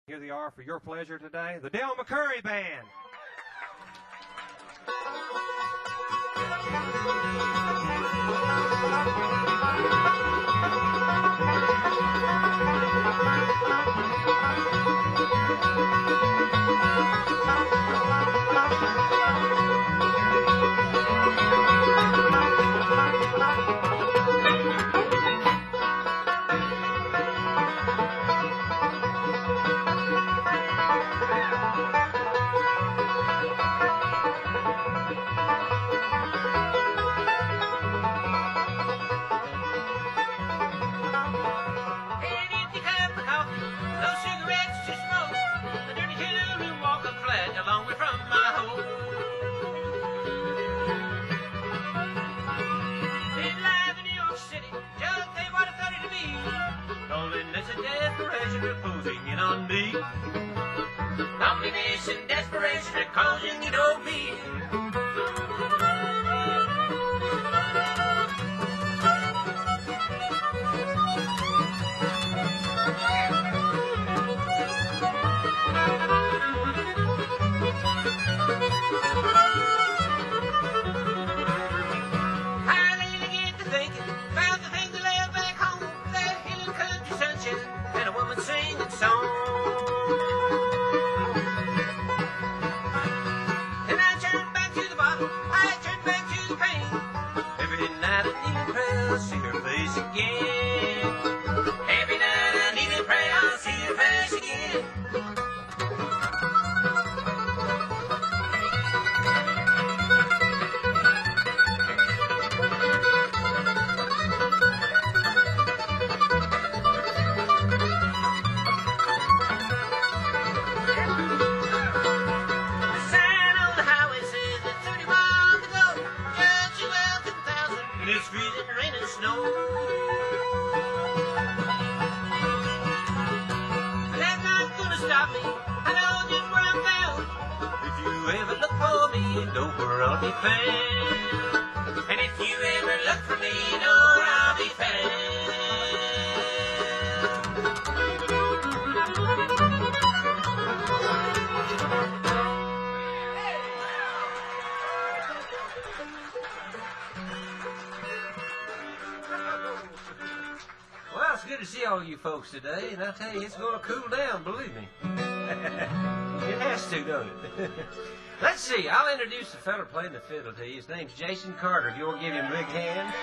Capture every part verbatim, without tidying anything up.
Here they are for your pleasure today, the Del McCoury Band. Reposing in on me. Loneliness and desperation are causing you know me. I lately get to thinking about the things that lay back home, that healing country sunshine and a woman singing song. And I turn back to the bottle, I turn back to the pain. Every night I need to pray, I'll see her face again. Every night I need to pray, I'll see her face again. It's freezing rain and snow. But that's not gonna stop me. I know just where I'm bound. If you ever look for me, you know where I'll be found. And if you ever look for me, you know where I'll be found. Well, it's good to see all you folks today, and I tell you, it's going to cool down, believe me. It has to, don't it? Let's see, I'll introduce the fella playing the fiddle to you. His name's Jason Carter. If you want to give him a big hand.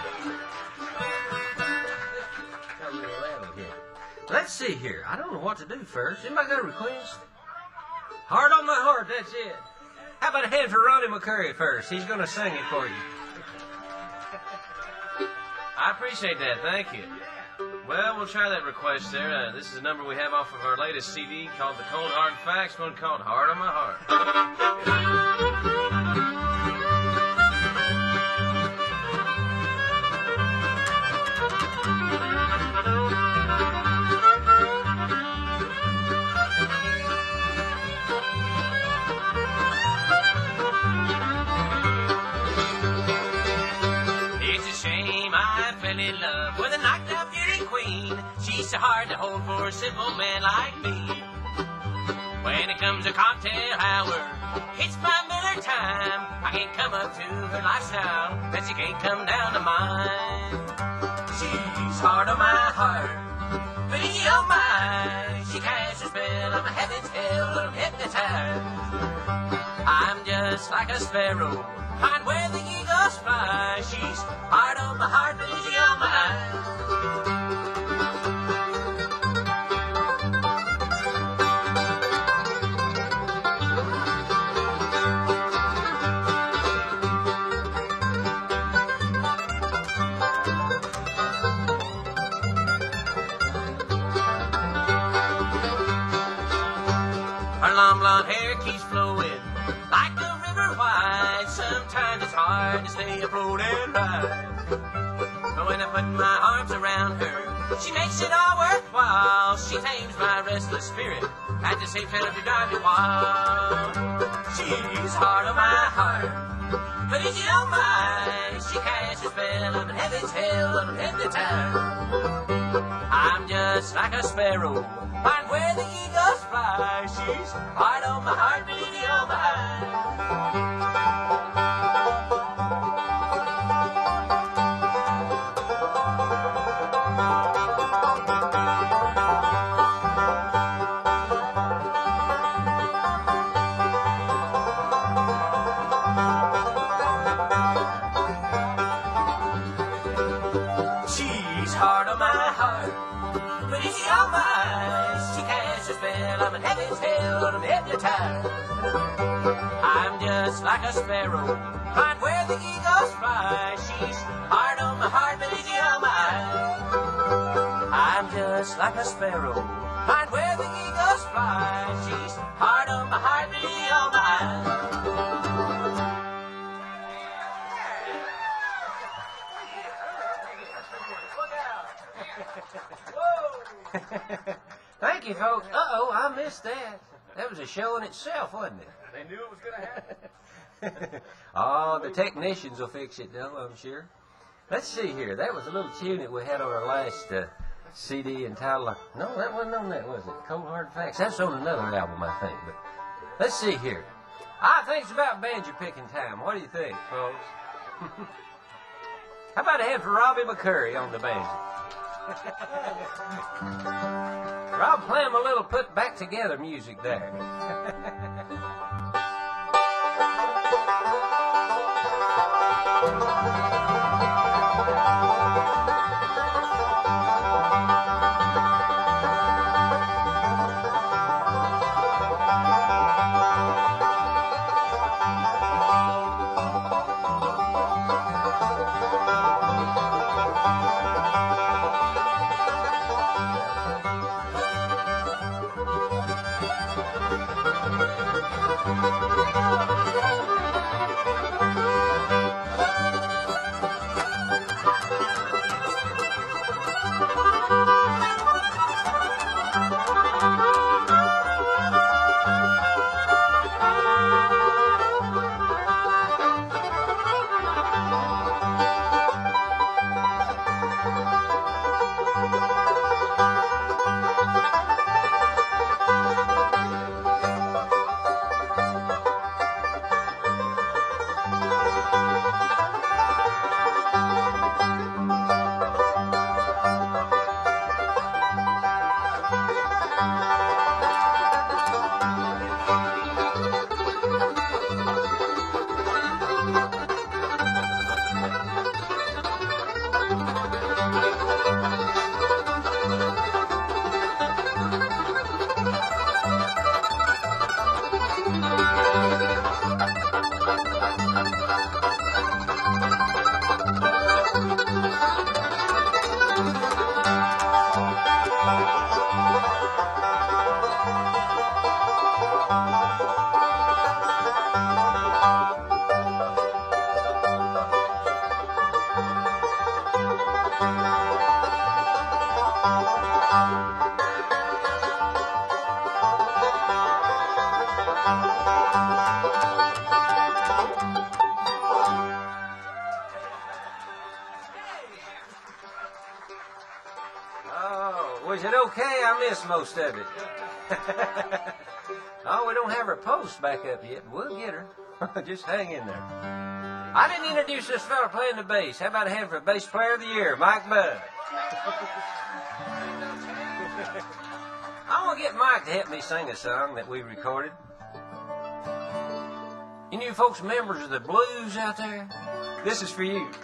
Got a little loud here. Let's see here. I don't know what to do first. Anybody got a request? Heart on my heart, that's it. How about a hand for Ronnie McCoury first? He's going to sing it for you. I appreciate that. Thank you. Well, we'll try that request there. Uh, this is a number we have off of our latest C D called The Cold Hard Facts, one called Heart on My Heart. In love with a knocked up beauty queen. She's so hard to hold for a simple man like me. When it comes to cocktail hour, it's my Miller time. I can't come up to her lifestyle, but she can't come down to mine. She's hard on my heart, but he on mine. She casts a spell on my heaven's hell, I'm hypnotized. I'm just like a sparrow, find where the eagles fly. She's hard on my heart, but easy on my eyes. Her long blonde hair keeps flowing like the river wide. Sometimes it's hard to stay afloat and ride. But when I put my arms around her, she makes it all worthwhile. She tames my restless spirit, at the same time to drive me wild. She's hard on my heart, but is she on mine? She casts a spell of heaven's hell, I'm hypnotized. I'm just like a sparrow, find where the eagles She's hard on my heart, but easy on my mind. She's hard on my heart, but easy on my eyes. She casts a spell, I'm in heaven's hell, I'm hypnotized. I'm just like a sparrow, flying where the eagles fly. She's hard on my heart, but easy on my eyes. I'm just like a sparrow, flying where the eagles fly. She's hard on my heart, but easy on my eyes. Thank you, folks. Uh-oh, I missed that. That was a show in itself, wasn't it? They knew it was going to happen. Oh, the technicians will fix it, though, I'm sure. Let's see here. That was a little tune that we had on our last uh, C D entitled... No, that wasn't on that, was it? Cold Hard Facts. That's on another album, I think. But let's see here. I think it's about banjo picking time. What do you think, folks? How about a hand for Robbie McCurry on the banjo? Rob playing a little put back together music there. Was it okay? I missed most of it. Oh, we don't have her post back up yet. We'll get her. Just hang in there. I didn't introduce this fella playing the bass. How about a hand for Bass Player of the Year, Mike Budd? I want to get Mike to help me sing a song that we recorded. Any of you folks members of the blues out there? This is for you.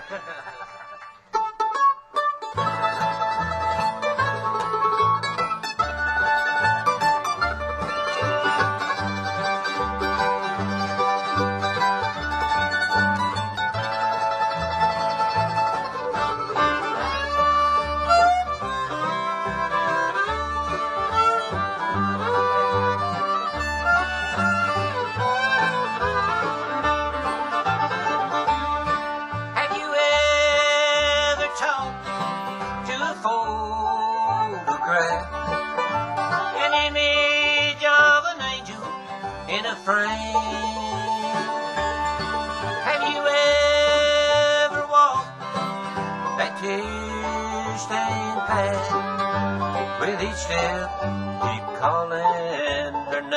In a frame. Have you ever walked that tear-stained path with each step keep calling her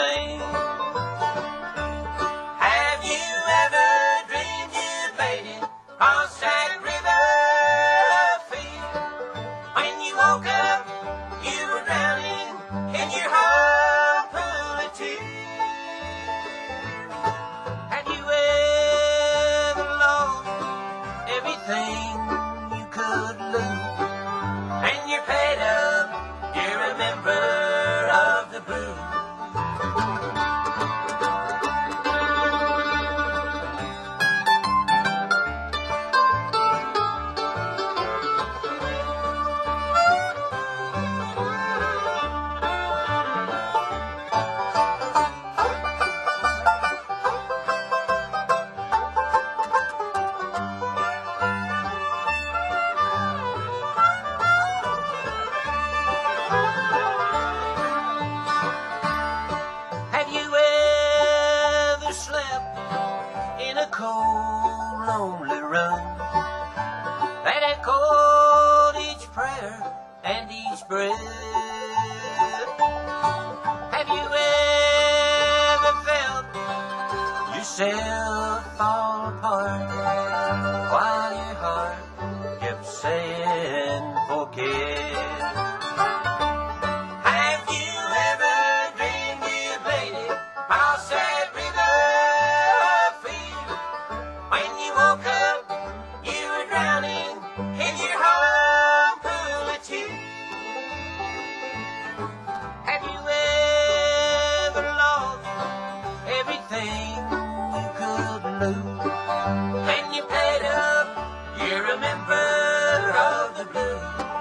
blue. When you played up, you're a member of the blues.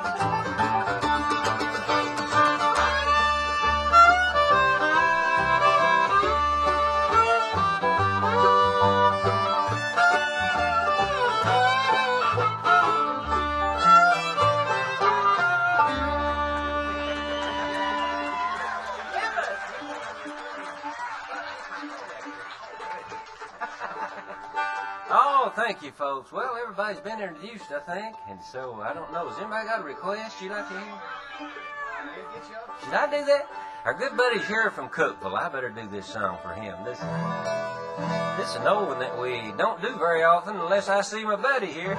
Oh, thank you, folks. Well, everybody's been introduced, I think, and so I don't know. Has anybody got a request you'd like to hear? Should I do that? Our good buddy Sheriff from Cookville. I better do this song for him. This, this is an old one that we don't do very often unless I see my buddy here.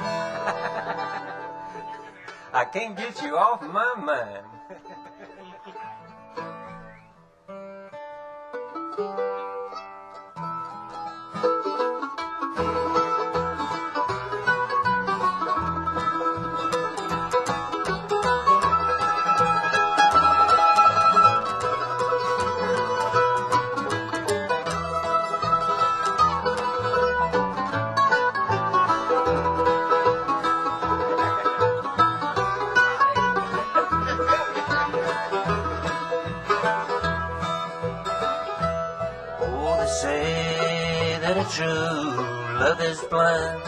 I can't get you off my mind. Say that a true love is blind,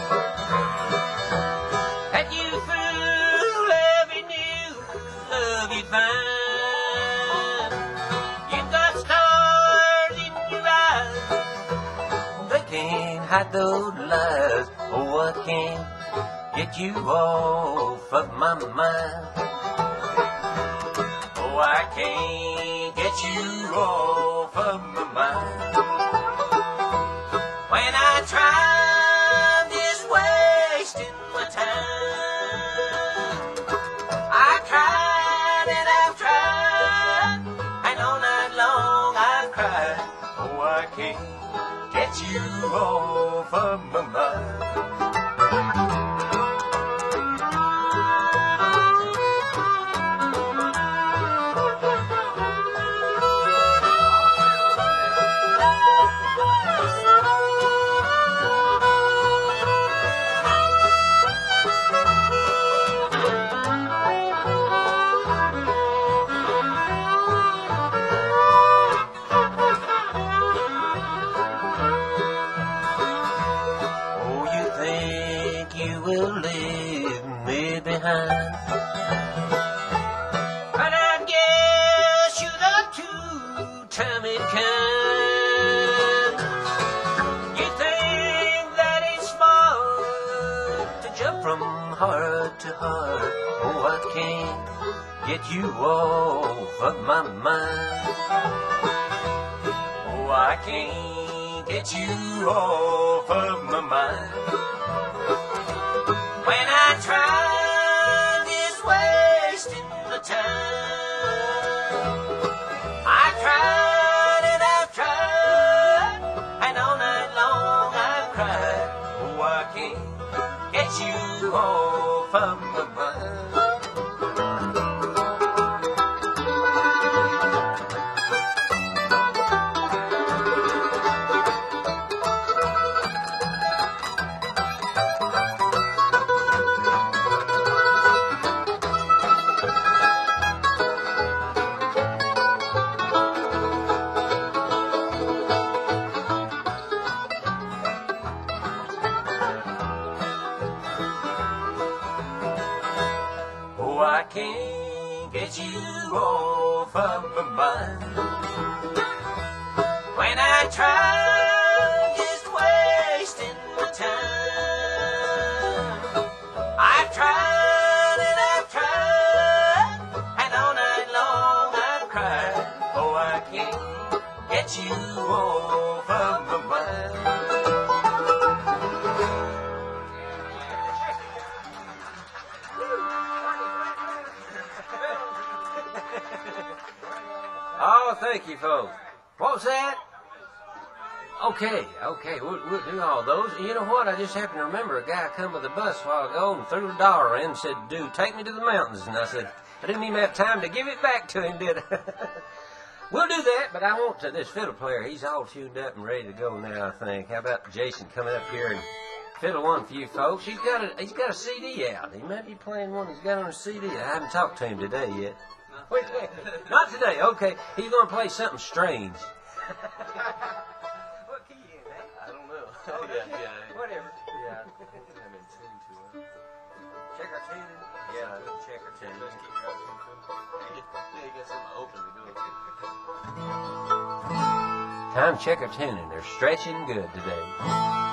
that you fool every new love you find. You've got stars in your eyes, they can't hide those lies. Oh, I can't get you off of my mind. Oh, I can't get you off of my mind. When I try just wasting my time, I tried and I've tried, and all night long I've cried. Oh, I can't get you off of my mind. You will leave me behind, but I guess you're not two-timid kind. You think that it's smart to jump from heart to heart. Oh, I can't get you off of my mind. Oh, I can't get you off of my mind. When I try just wasting the time, I tried and I've tried, and all night long I've cried. Oh, I can't get you off of my mind. I can't get you off of my mind. When I try just wasting my time, I've tried and I've tried, and all night long I've cried. Oh, I can't get you off of my mind. Oh, thank you, folks. What was that? Okay, okay, we'll, we'll do all those. You know what? I just happened to remember a guy come with a bus a while ago and threw a dollar in and said, dude, take me to the mountains. And I said, I didn't even have time to give it back to him, did I? We'll do that, but I want to, this fiddle player, he's all tuned up and ready to go now, I think. How about Jason coming up here and fiddle one for you folks? He's got a, he's got a C D out. He might be playing one he's got on a C D. I haven't talked to him today yet. Wait, wait, not today, okay. He's going to play something strange. What key in, eh? I don't know. Oh, yeah, yeah. Whatever. Yeah. I'm in tune to it. Checker tuning? Yeah, checker tuning. Let's keep going. Yeah, you got something open to go to. Time checker tuning. They're stretching good today.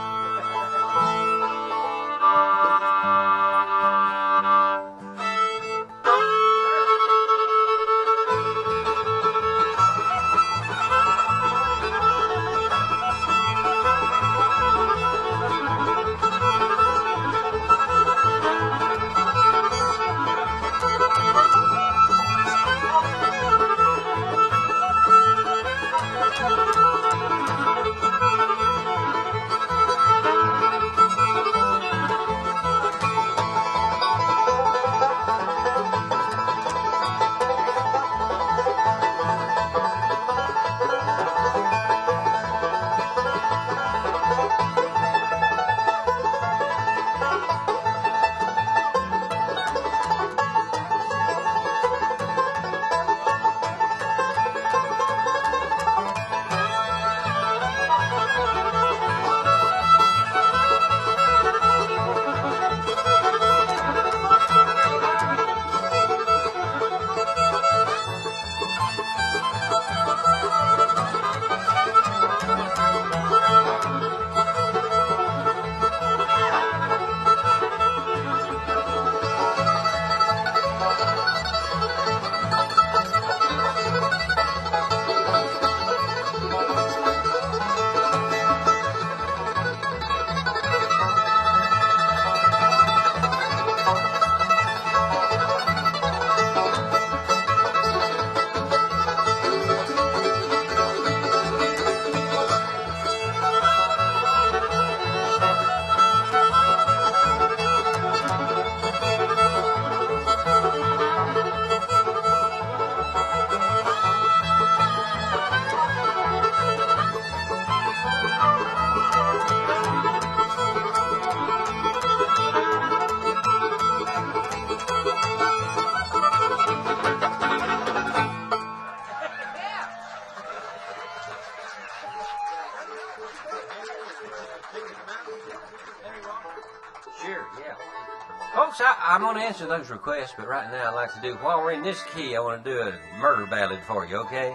Sure, yeah. Folks, I, I'm going to answer those requests, but right now I'd like to do, while we're in this key, I want to do a murder ballad for you, okay?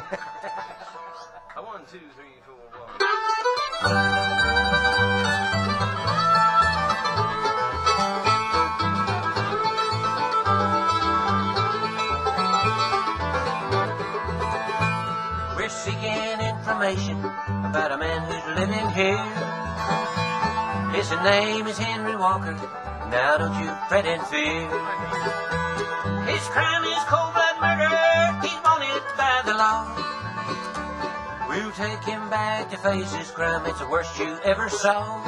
I one, two, three, four, one. We're seeking information about a man who's living here. His name is Henry Walker. Now don't you fret and fear. His crime is cold-blood murder. He's wanted by the law. We'll take him back to face his crime. It's the worst you ever saw.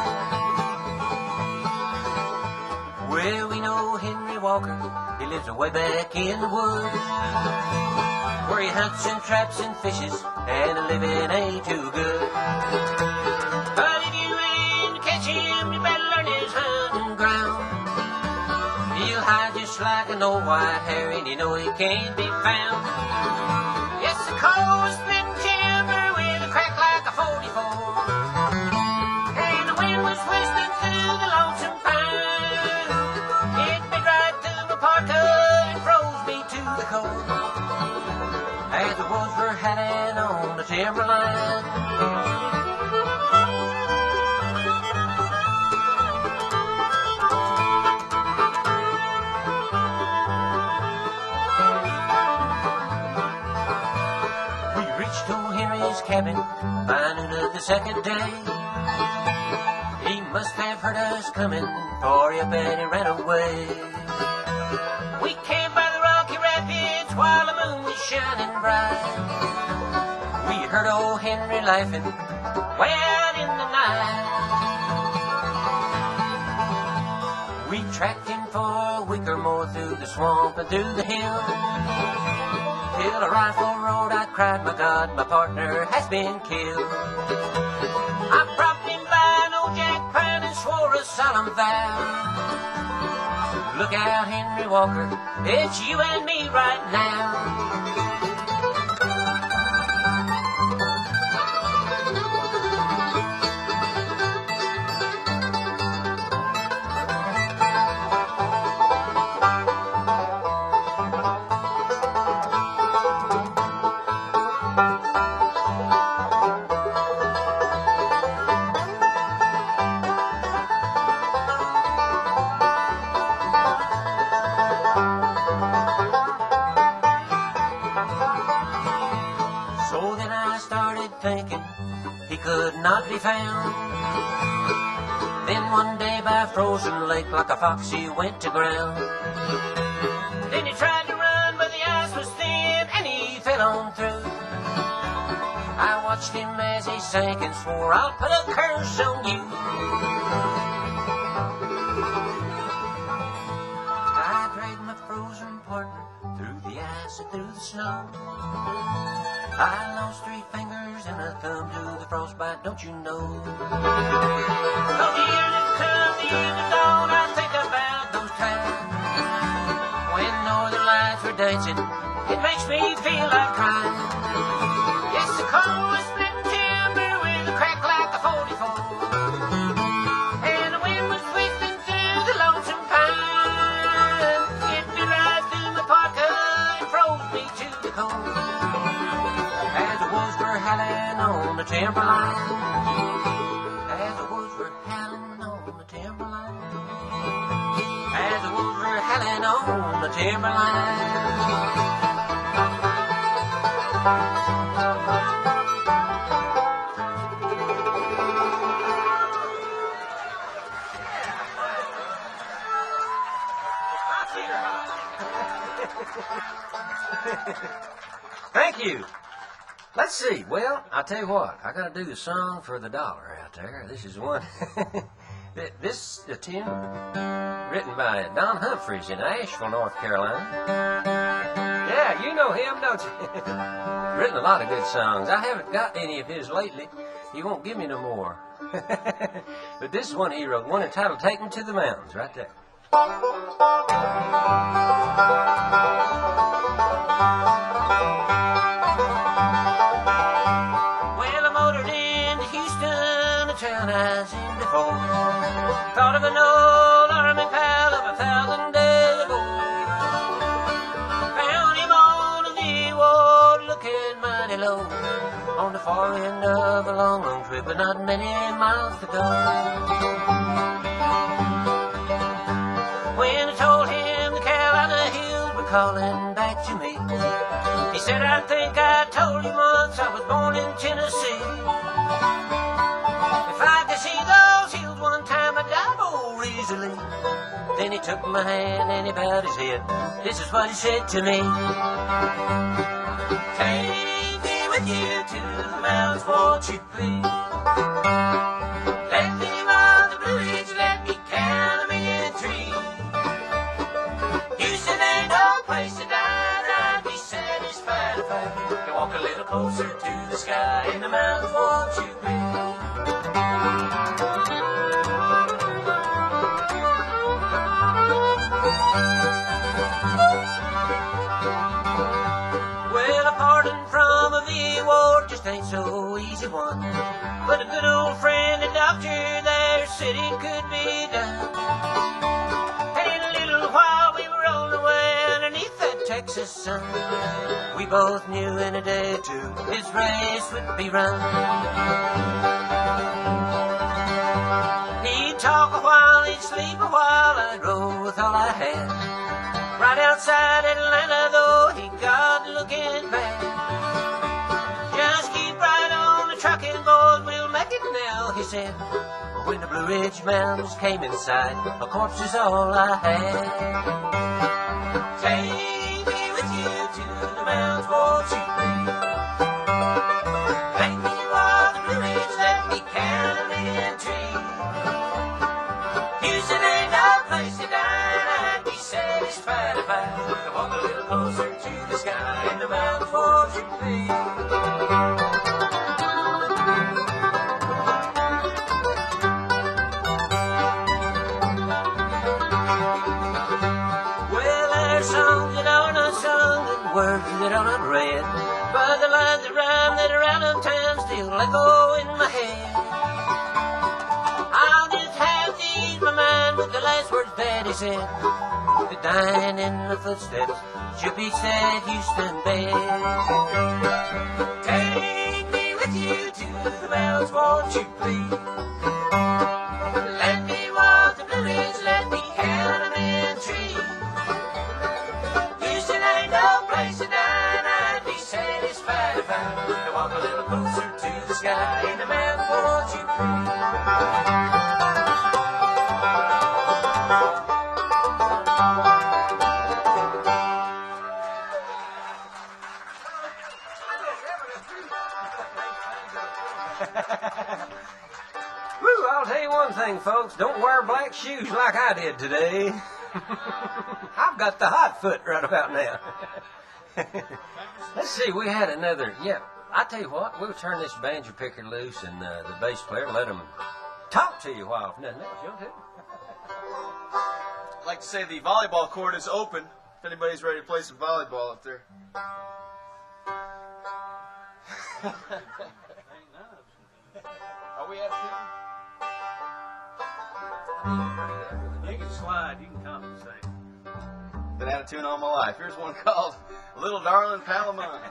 Well, we know Henry Walker. He lives way back in the woods, where he hunts and traps and fishes, and a living ain't too good. But if you aim to catch him, you better learn his hunting ground. He'll hide just like an old white hare, and you know he can't be found. Yes, the cold split timber with a crack like a forty-four, and the wind was whistling through the lonesome pine. It bit right through my parka and froze me to the core, as the wolves were howling on the timberline. We reached old Henry's cabin by noon of the second day. He must have heard us coming, for he bet he ran away. We camped by the rocky rapids while the moon was shining bright. We heard old Henry laughing way out in the night. We tracked him for a week or more through the swamp and through the hills, till a rifle roared. I cried, my God, my partner has been killed. I propped him by an old jack pine and swore a solemn vow. Look out, Henry Walker, it's you and me right now. So then I started thinking he could not be found. Then one day by frozen lake, like a fox he went to ground. Then he tried to run, but the ice was thin, and he fell on through. I watched him as he sank and swore, I'll put a curse on you. I dragged my frozen partner through the ice and through the snow. I lost three fingers and a thumb to the frostbite, don't you know? Oh, the years that come, the years that dawn, I think about those times when northern lights were dancing. It makes me feel like crying. Yes, the cold was splitting timber with a crack like a forty-four, and the wind was twisting through the lonesome pine. It blew right through my parka and froze me to the core. On the timberline, as the woods were howling on the timberline, as the woods were howling on the timberline. Thank you. Let's see. Well, I'll tell you what. I got to do the song for the dollar out there. This is one. This a tune written by Don Humphreys in Asheville, North Carolina. Yeah, you know him, don't you? Written a lot of good songs. I haven't got any of his lately. He won't give me no more. But this is one he wrote, one entitled "Take Me to the Mountains," right there. I've seen before. Thought of an old army pal of a thousand days ago. Found him on the leeward, looking mighty low, on the far end of a long, long trip, but not many miles to go. When I told him the Carolina hills were calling back to me, he said, I think I told you once I was born in Tennessee. If I could see those hills one time, I'd die more easily. Then he took my hand and he bowed his head. This is what he said to me. Take me with you to the mountains, won't you please? Let me on the Blue Ridge, let me count a million trees. You said there's no place to die, I'd be satisfied if I could walk a little closer to the sky in the mountains, won't you please? Well, a pardon from a V A ward just ain't so easy one, but a good old friend, a doctor there, said it could be done. And in a little while we were on the way underneath that Texas sun. We both knew in a day or two his race would be run. He'd talk a while, he'd sleep a while, I'd roll with all I had. Right outside Atlanta, though, he got looking bad. Just keep right on the trucking, boys, we'll make it now, he said. When the Blue Ridge Mountains came in sight, a corpse is all I had. Take me with you to the mountains, won't you please? Take me on the Blue Ridge, let me count a million trees. You said ain't no place to die, I'd be satisfied if I could walk a little closer to the sky. the mountains won't you please? Well, there's songs that are not sung and words that are not read, but the lines that rhyme that are out of time still echo in my head. I'll just have to ease my mind with the last words that he said. The dying in the footsteps should be sad Houston bed. Take me with you to the mountains, won't you please? Let me walk the Blue Ridge, let me count them in trees. Houston ain't no place to dine, I'd be satisfied if I could walk a little closer to the sky. In the mountains, won't you please? Woo, I'll tell you one thing, folks. Don't wear black shoes like I did today. I've got the hot foot right about now. Let's see, we had another. Yeah, I tell you what, we'll turn this banjo picker loose and uh, the bass player, let him talk to you a while, if nothing else. You'll do. I'd like to say the volleyball court is open. If anybody's ready to play some volleyball up there. Are we at You can slide, you can compensate. tune? Been out of tune all my life. Here's one called Little Darling Palomine.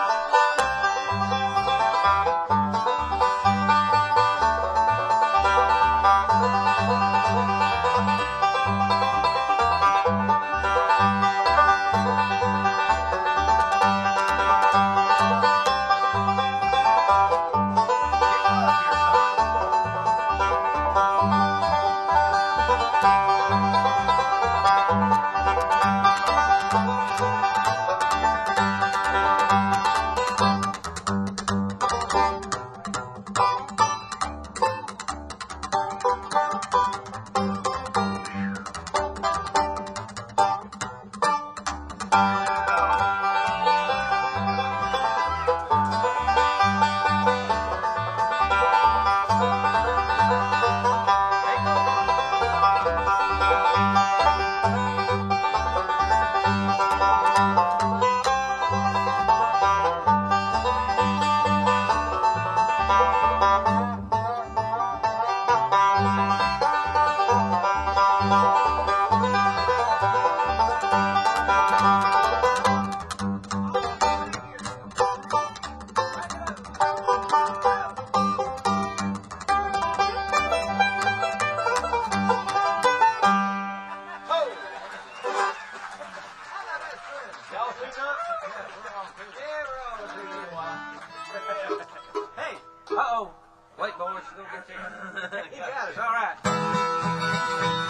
Hey, uh-oh. Wait, boys, don't get you. You got us, all right.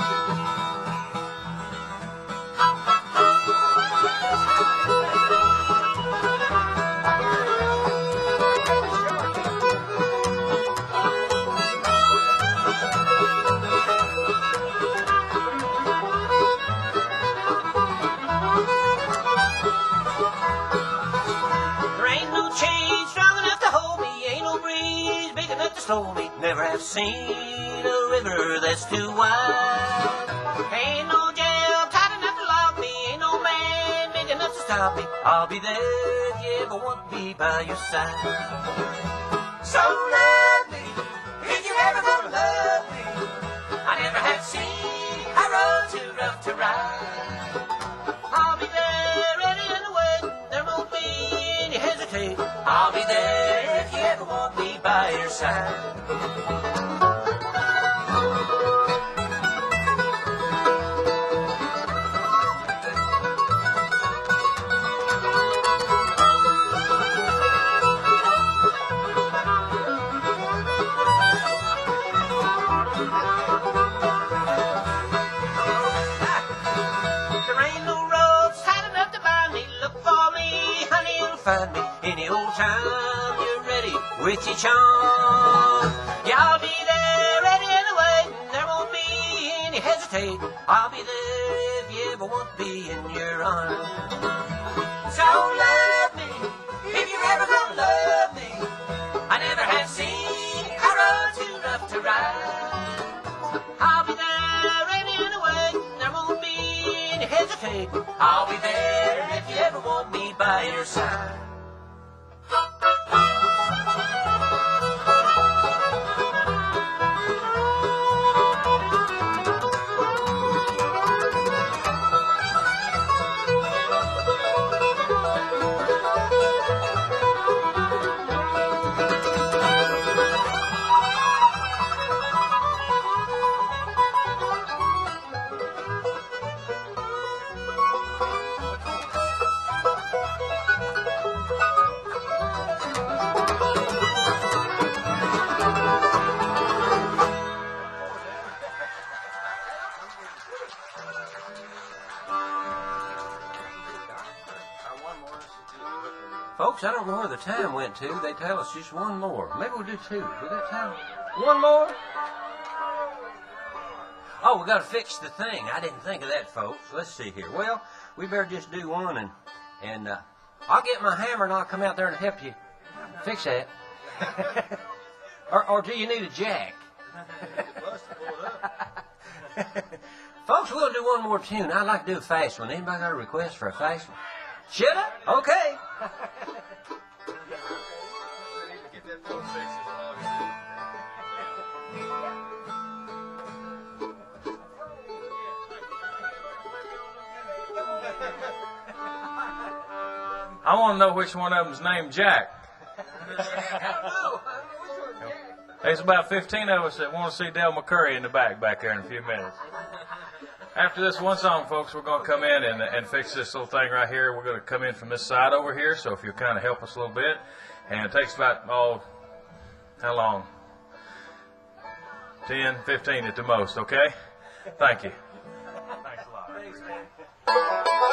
There ain't no chain strong enough to hold me, ain't no breeze big enough to slow me. Never have seen a river that's too wide. Ain't no jail tight enough to lock me, ain't no man big enough to stop me. I'll be there if you ever want me by your side. So love me, if you ever gonna love me. I never have seen a road too rough to ride. I'll be there ready and waiting, there won't be any hesitate. I'll be there if you ever want me by your side. There ain't no roads tight enough to bind me. Look for me, honey, you'll find me any old time you're ready with your charm. Yeah, I'll be there ready and waiting. There won't be any hesitate. I'll be there if you ever want me in your arms. So let me side. Folks, I don't know where the time went to. They tell us just one more. Maybe we'll do two. We got time? One more? Oh, we got to fix the thing. I didn't think of that, folks. Let's see here. Well, we better just do one, and and uh, I'll get my hammer and I'll come out there and help you fix that. or, or do you need a jack? Folks, we'll do one more tune. I'd like to do a fast one. Anybody got a request for a fast one? Should I? Okay. Get that phone fixed. I want to know which one of them's named Jack. There's about fifteen of us that want to see Dale McCurry in the back back there in a few minutes. After this one song, folks, we're going to come in and, and fix this little thing right here. We're going to come in from this side over here, so if you'll kind of help us a little bit. And it takes about, oh, how long? ten, fifteen at the most, okay? Thank you. Thanks a lot. Thanks, man.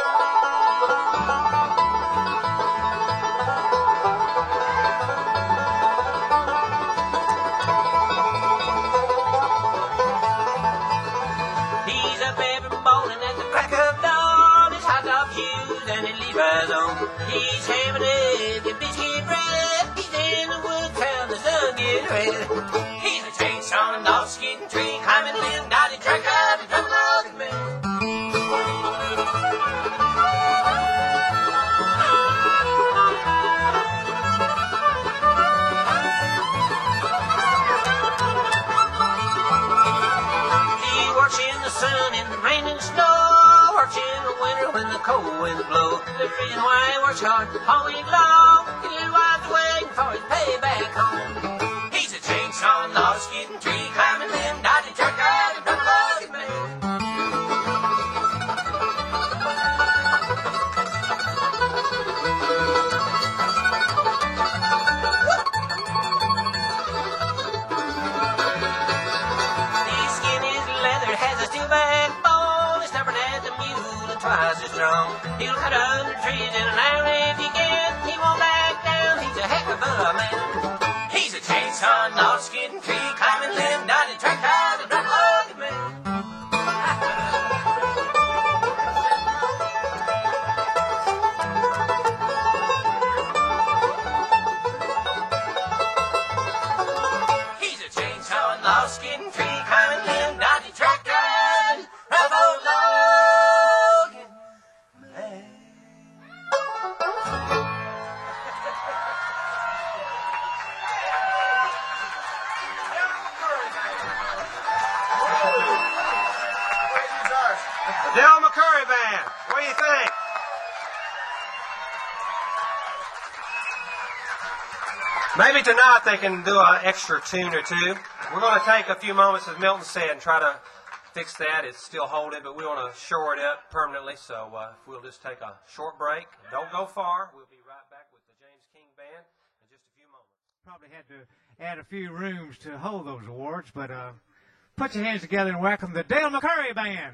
He's having egg and biscuit bread. He's in the woods till the sun gets red. He's a chainsaw and dog skin tree, climbing limb, dotted track up and trouble logging man. He works in the sun, in the rain and the snow, works in the winter when the cold winds blow. The reason why he works hard all week long, his little wife's waiting for his pay back home. He's a chainsaw and log skin tree, climbing limb, dodging truck out and double logging man. His skin is leather, has a steel backbone, he's stubborn as a mule and twice as strong. He'll cut under trees in an hour if he can. He won't back down, he's a heck of a man. He's a chainsaw, dog skin tree, climbing limb, dotted track out and double logging man. He's a chainsaw, dog skin tree, climbing limb, dotted track out and double logging man. Dale McCurry Band. What do you think? Maybe tonight they can do an extra tune or two. We're going to take a few moments, as Milton said, and try to fix that. It's still holding, but we want to shore it up permanently. So uh, we'll just take a short break. Don't go far. We'll be right back with the James King Band in just a few moments. Probably had to add a few rooms to hold those awards, but uh, put your hands together and welcome the Dale McCurry Band.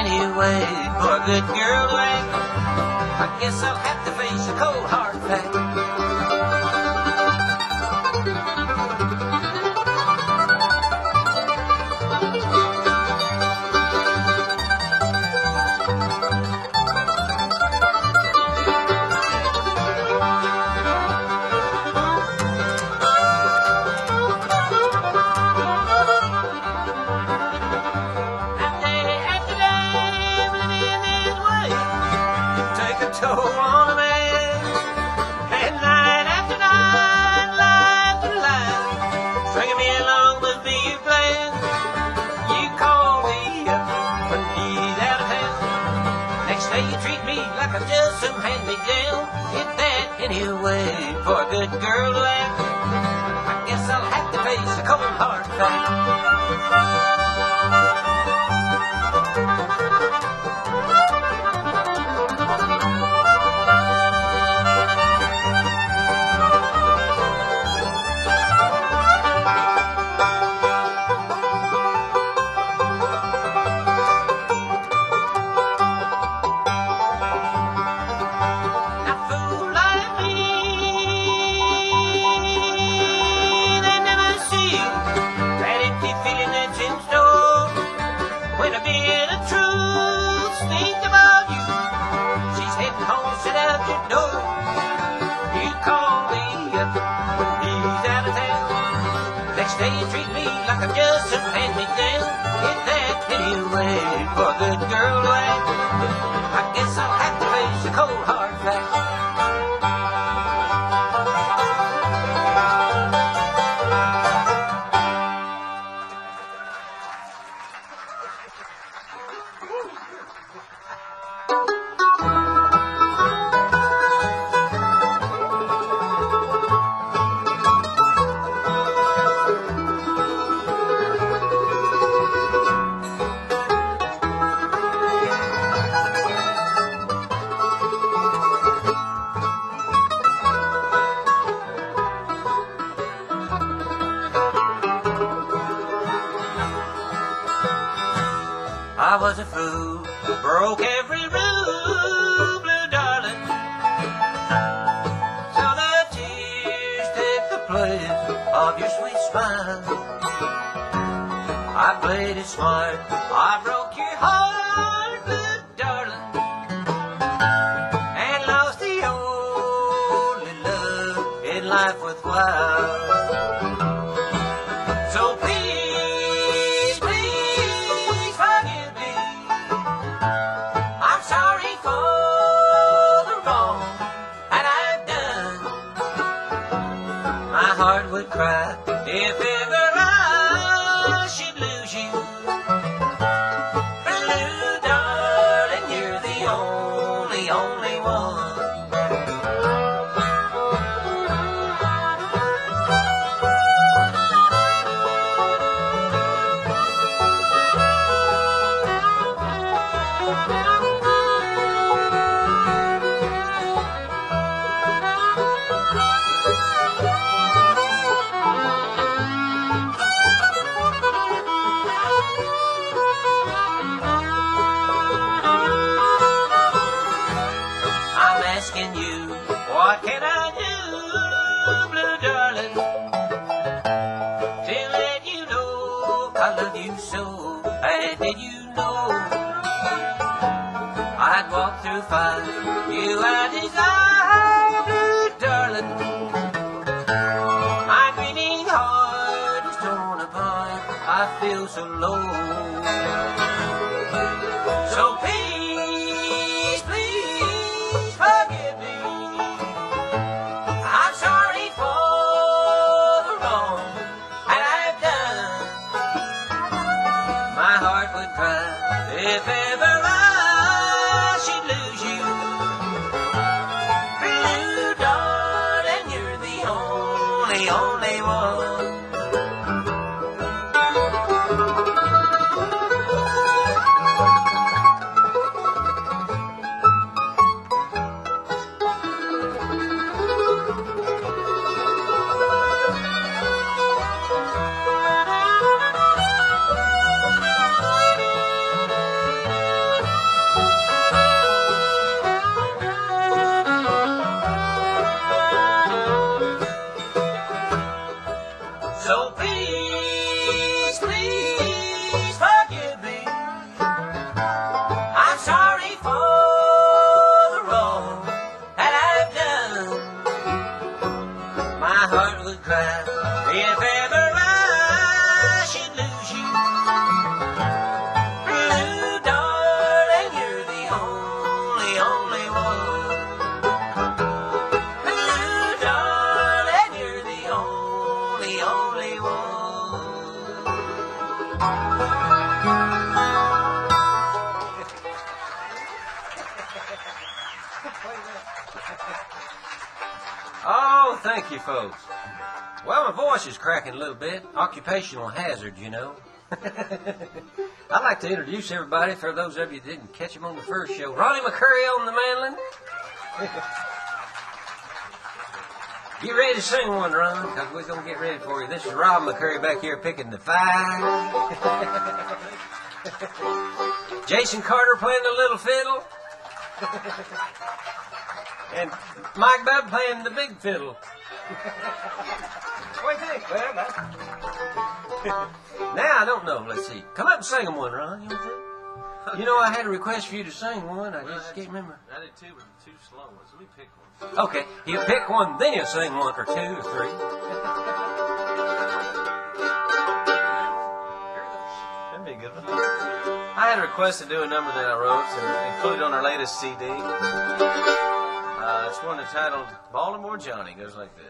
anyway for a good girl to act. I guess I'll have to face a cold hard fact. On a man, and night after night, life to life, stringing me along must be your plan. You call me up when he's out of town. Next day you treat me like I'm just some hand-me-down. If that anyway for a good girl to act, I guess I'll have to face a cold hard fact. Next day you treat me like I'm just some hand-me-down. If that anyway for a good girl to act, I guess I'll have to face a cold hard fact. I was a fool, broke every rule, blue darling. So the tears take the place of your sweet smile. I played it smart, I broke your heart, blue darling, and lost the only love in life worthwhile. So please, please forgive me. I'm sorry for the wrong that I've done. My heart would cry if ever I should lose you. Blue darling, you're the only, only one. I'm asking you, what can I do, blue darling, to let you know I love you so? And did you know I'd walk through fire, you I desire, blue darling. My beating heart is torn apart, I feel so low. So please, please forgive me. I'm sorry for the wrong that I've done. My heart would cry if ever I should lose you. Blue darling, you're the only, only one. thank you, folks. Well, my voice is cracking a little bit. Occupational hazard, you know. I'd like to introduce everybody, for those of you that didn't catch him on the first show. Ronnie McCurry on the mandolin. Get ready to sing one, Ron, because we're going to get ready for you. This is Rob McCurry back here picking the fire. Jason Carter playing the little fiddle. And Mike Bubb playing the big fiddle. What do you think? Well, that's... Now, I don't know. Let's see. Come up and sing them one, Ron. You, know, you know, I had a request for you to sing one. I just can't remember. I did two, but two slow ones. Let me pick one. Okay. You pick one, then you'll sing one or two or three. That'd be a good one. I had a request to do a number that I wrote and included on our latest C D. Uh, it's one entitled Baltimore Johnny. It goes like this.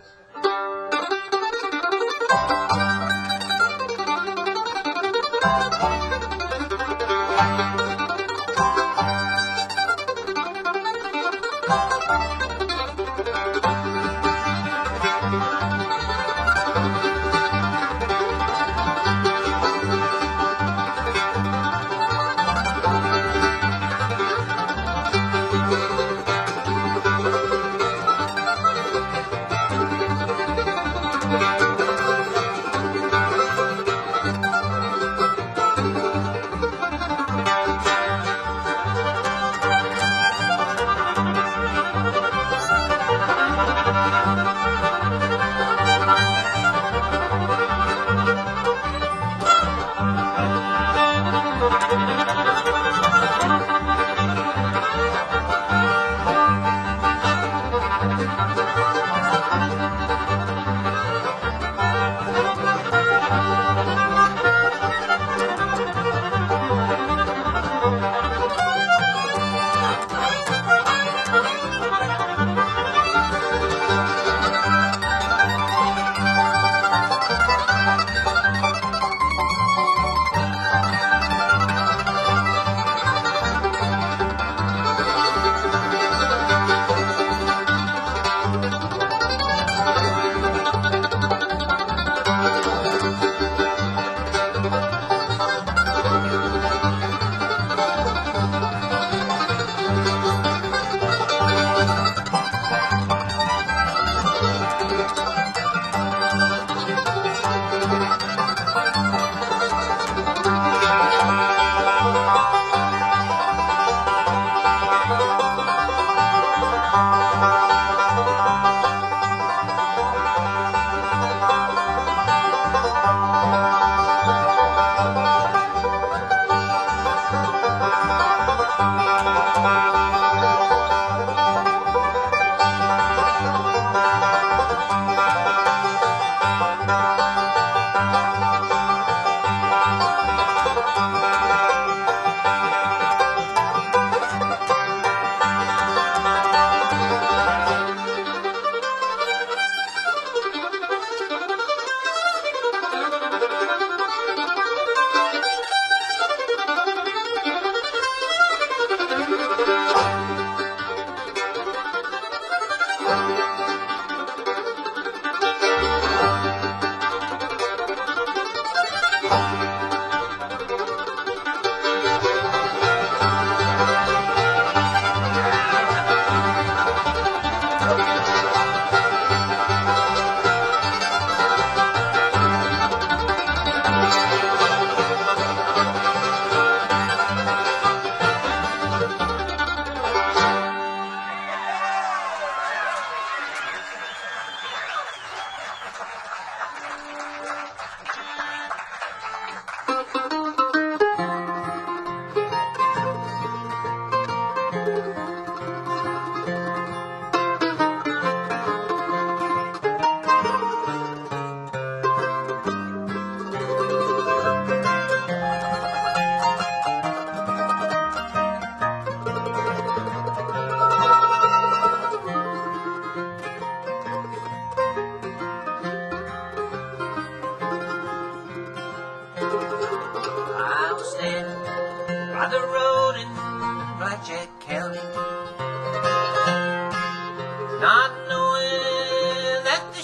by the road in Blackjack County, not knowing that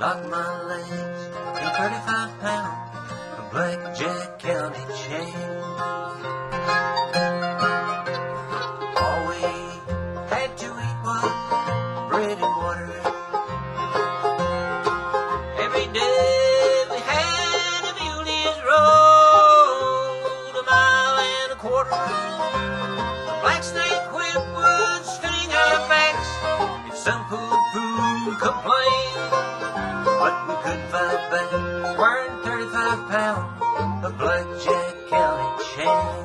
lock my legs in thirty-five pound of Blackjack County chain. All we had to eat was bread and water. Every day we had a mule's road, a mile and a quarter. A black snake whip would sting our backs if some poor fool complained, but we couldn't fight back, wearing thirty-five pound of Blackjack County chain.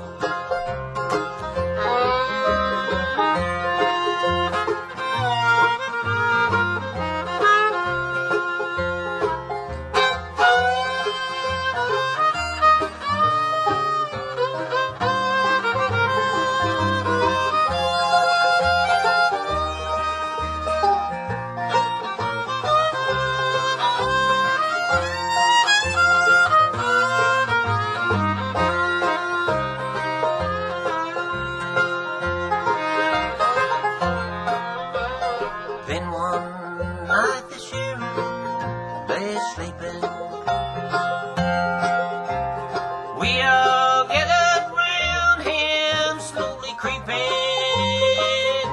Then one night the sheriff lay sleeping. We all gathered round him, slowly creeping.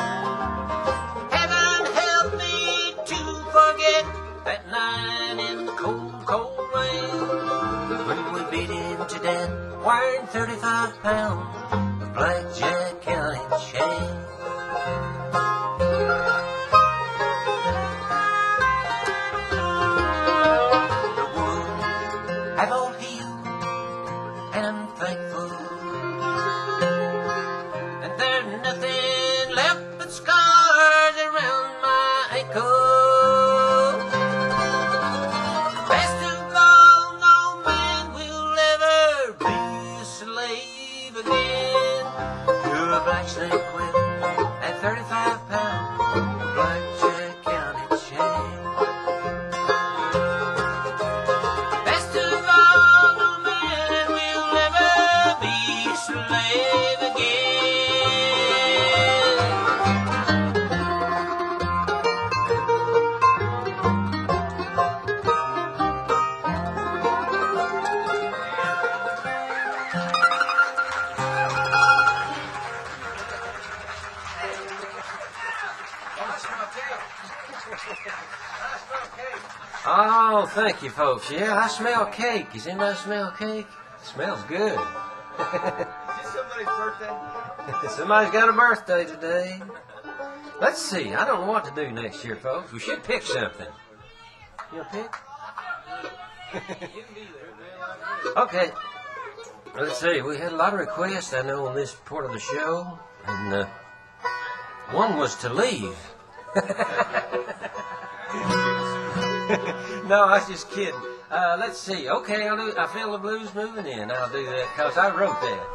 Heaven help me to forget that night in the cold, cold rain, when we beat him to death, wearing thirty-five pound of Blackjack County chain. I've all healed, and I'm thankful. And there's nothing left but scars around my ankle. Best of all, no man will ever be a slave again to a black snake whip and thirty-five pound Blackjack County chain. Best of all, no man will ever be a slave again. Oh, thank you, folks. Yeah, I smell cake. Does anybody smell cake? It smells good. Is this somebody's birthday? Somebody's got a birthday today. Let's see. I don't know what to do next year, folks. We should pick something. You want to pick? Okay. Let's see. We had a lot of requests, I know, on this part of the show. And uh, one was to leave. No, I was just kidding. Uh, let's see. Okay, I'll do, I feel the blues moving in. I'll do that because I wrote that.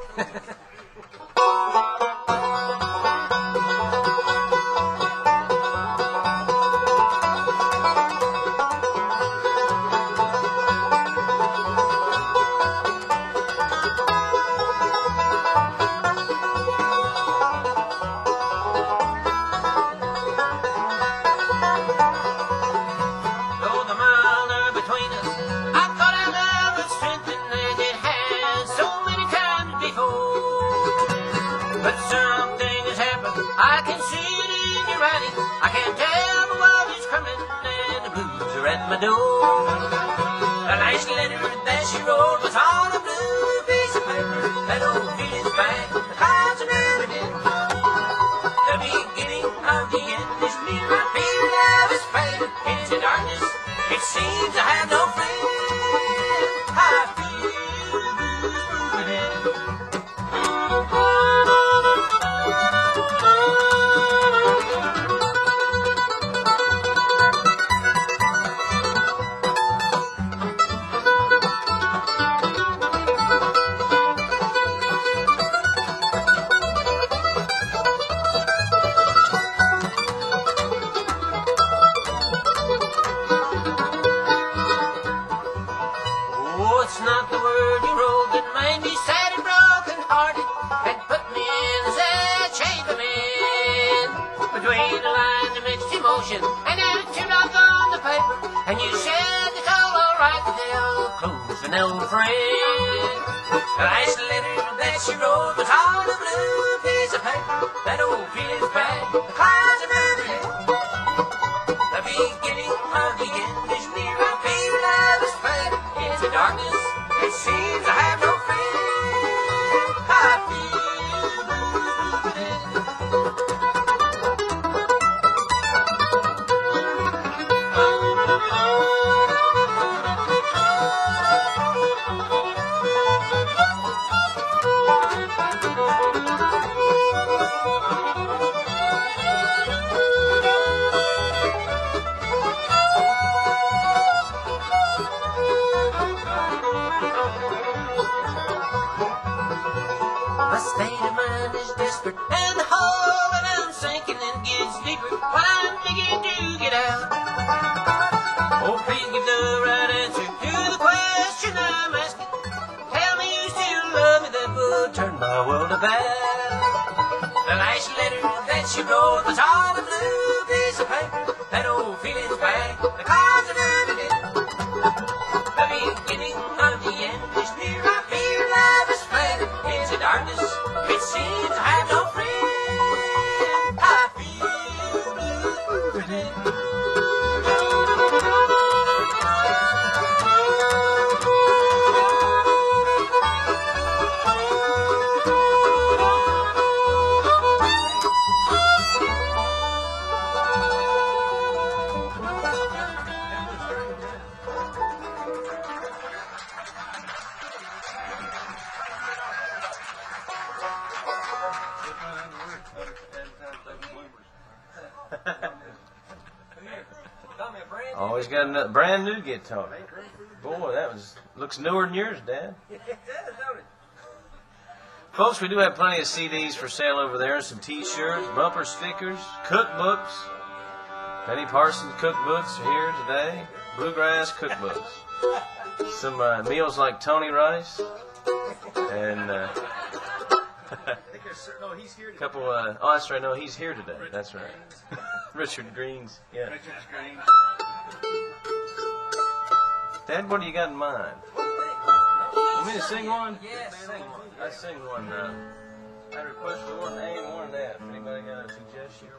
Though the mile are between us, I thought our love would strengthen as it has so many times before. But something has happened, I can see it in your writing. I can't tell the world is coming and the blues are at my door. The last letter that she wrote was on a blue piece of paper. That old feeling's back, the clouds are moving. The beginning of the end is near. I feel love is fading into darkness. It seems I have no friend. I feel the blues moving in. Oh, it's not the word you wrote that made me sad and broken hearted and put me in the sad shape I'm in. Between the lines of mixed emotion and attitude I on the paper, and you an old friend. The last letter that she wrote was on a blue piece of paper. That old feeling's back, the clouds are moving. The beginning of the end is near. I feel love is fading. In the darkness, it seems I have no friend. I feel my state of mind is desperate, and the hole that I'm sinking in gets deeper while I'm digging to get out. Oh, please give the right answer to the question I'm asking. Tell me you still love me, that would turn my world about. The last letter that she wrote was on a blue piece of paper. That old feeling's back, the clouds are moving in. The beginning of the end is near. I feel love is fading into darkness. It seems I have no friend. I feel blue today. Always got a brand new guitar. Boy, that was looks newer than yours, Dad. Folks, we do have plenty of C Ds for sale over there, some T-shirts, bumper stickers, cookbooks. Penny Parsons cookbooks are here today. Bluegrass cookbooks. Some uh, meals like Tony Rice and uh, No, he's here a couple. Uh, oh, that's right. No, he's here today. That's right. Richard Green's. Yeah. Richard's Green. Dad, what do you got in mind? Want me to sing one? Yes, sing one. I sing one. Uh, I request for one A and one F. Anybody got a suggestion?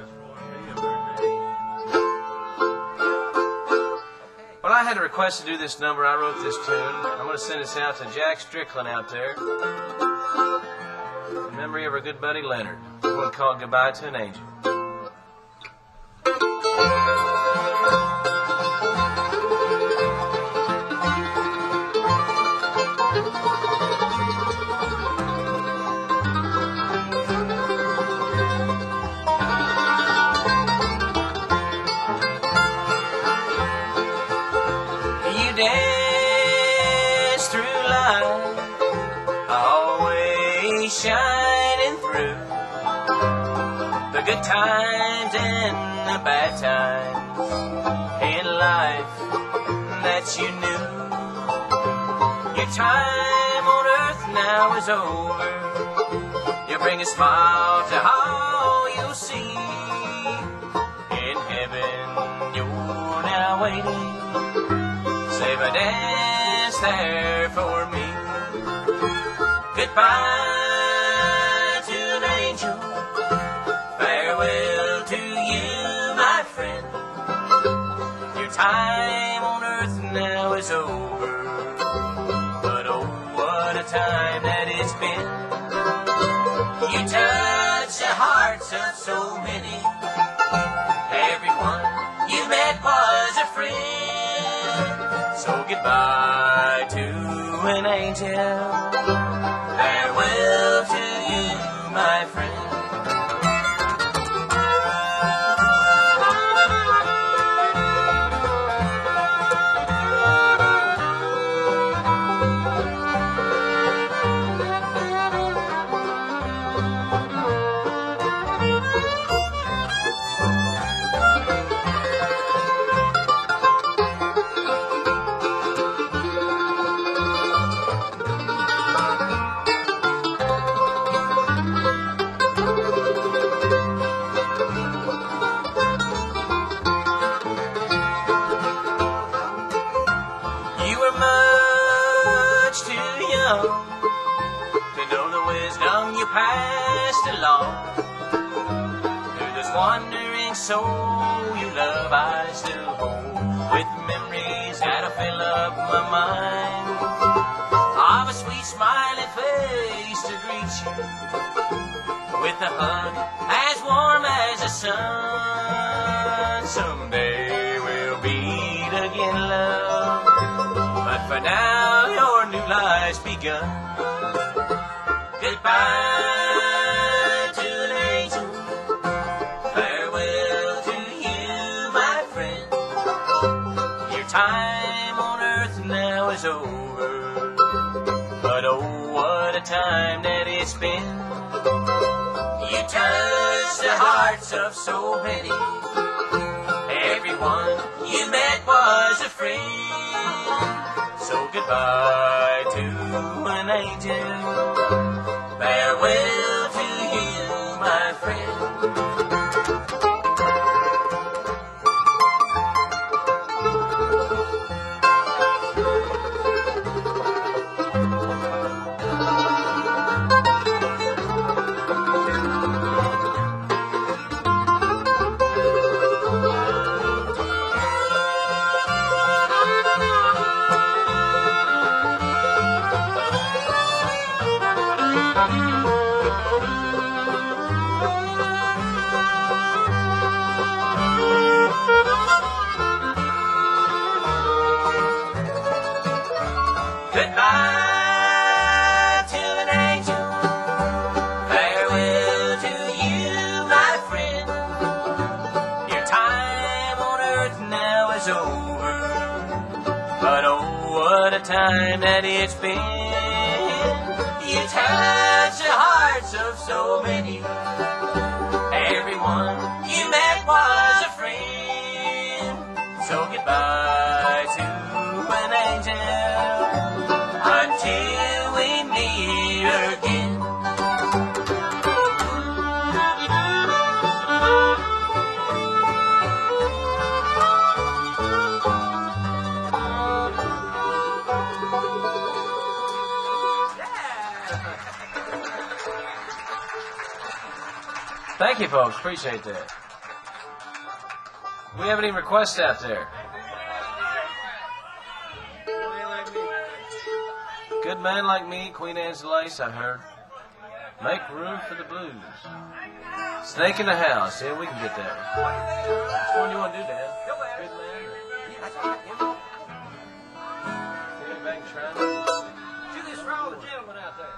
Well, I had a request to do this number. I wrote this tune. I'm going to send this out to Jack Strickland out there. In memory of our good buddy Leonard. We're going to call it Goodbye to an Angel. Dance through life, always shining through the good times and the bad times in life that you knew. Your time on earth now is over. You bring a smile to all you'll see. In heaven you're now waiting. Save a dance there for me. Goodbye to an angel. Farewell to you, my friend. Your time on earth now is over. But oh, what a time that it's been. You touch the hearts of so many. Everyone you met was a friend. So goodbye to an angel. Farewell to you, my friend. wandering soul you love I still hold, with memories that'll fill up my mind, of a sweet smiling face to greet you, with a hug as warm as the sun. Someday we'll meet again, love, but for now your new life's begun. Goodbye to an angel, farewell to you, my friend. Your time on earth now is over, but oh, what a time that it's been. You touched the hearts of so many. Everyone you met was a friend. So goodbye to an angel, farewell to you, my friend. Goodbye to an angel, farewell to you, my friend. Your time on earth now is over, but oh, what a time that it's been. You touched the hearts of so many. Everyone you met was a friend. So goodbye to an angel, until we meet again. Thank you, folks. Appreciate that. We have any requests out there? Good Man Like Me, Queen Anne's Lace, I heard. Make Room for the Blues. Snake in the House. Yeah, we can get that. Which one do you want to do, Dad? Good Man? Get back and try it. Do this for all the gentlemen out there.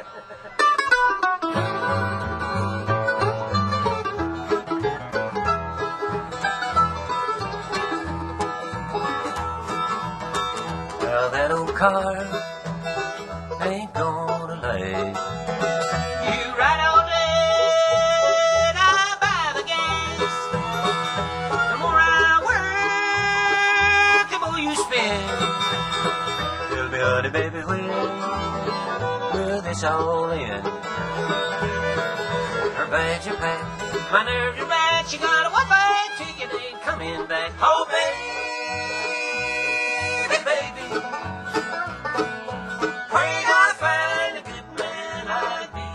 Well, that old car ain't gonna last. You ride all day, I buy the gas. The more I work, the more you spend. Tell me, honey, baby, when will this all end? Her bags are packed, My nerves are bad, she got a one-way ticket, ain't coming back. Oh, baby, baby, where you gonna find a good man like me?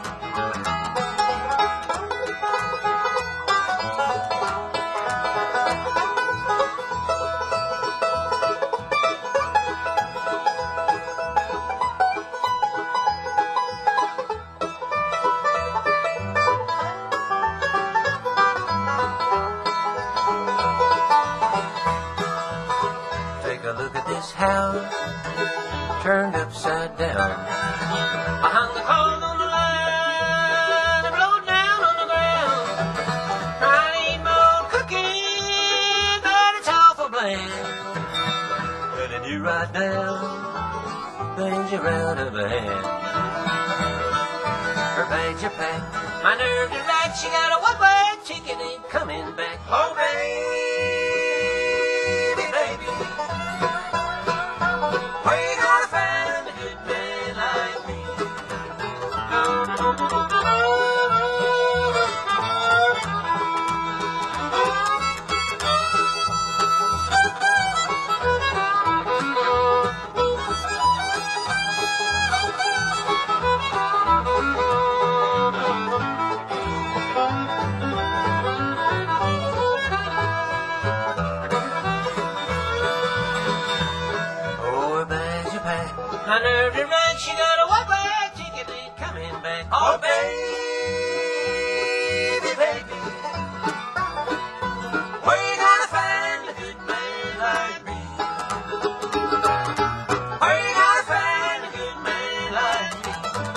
take a look at this house turned upside down. I hung the clothes on the line and blowed down on the ground. Trying to eat more cooking, but it's awful bland. When you ride down, things are out of hand. Her bags are packed, My nerves are right, she got a one-way ticket, ain't coming back. Oh, baby, baby, where you gonna find a good man like me? my nerve to run. She got a white ticket ain't coming back. Oh, baby, baby, where you gonna find a good man like me? Where you gonna find a good man like me?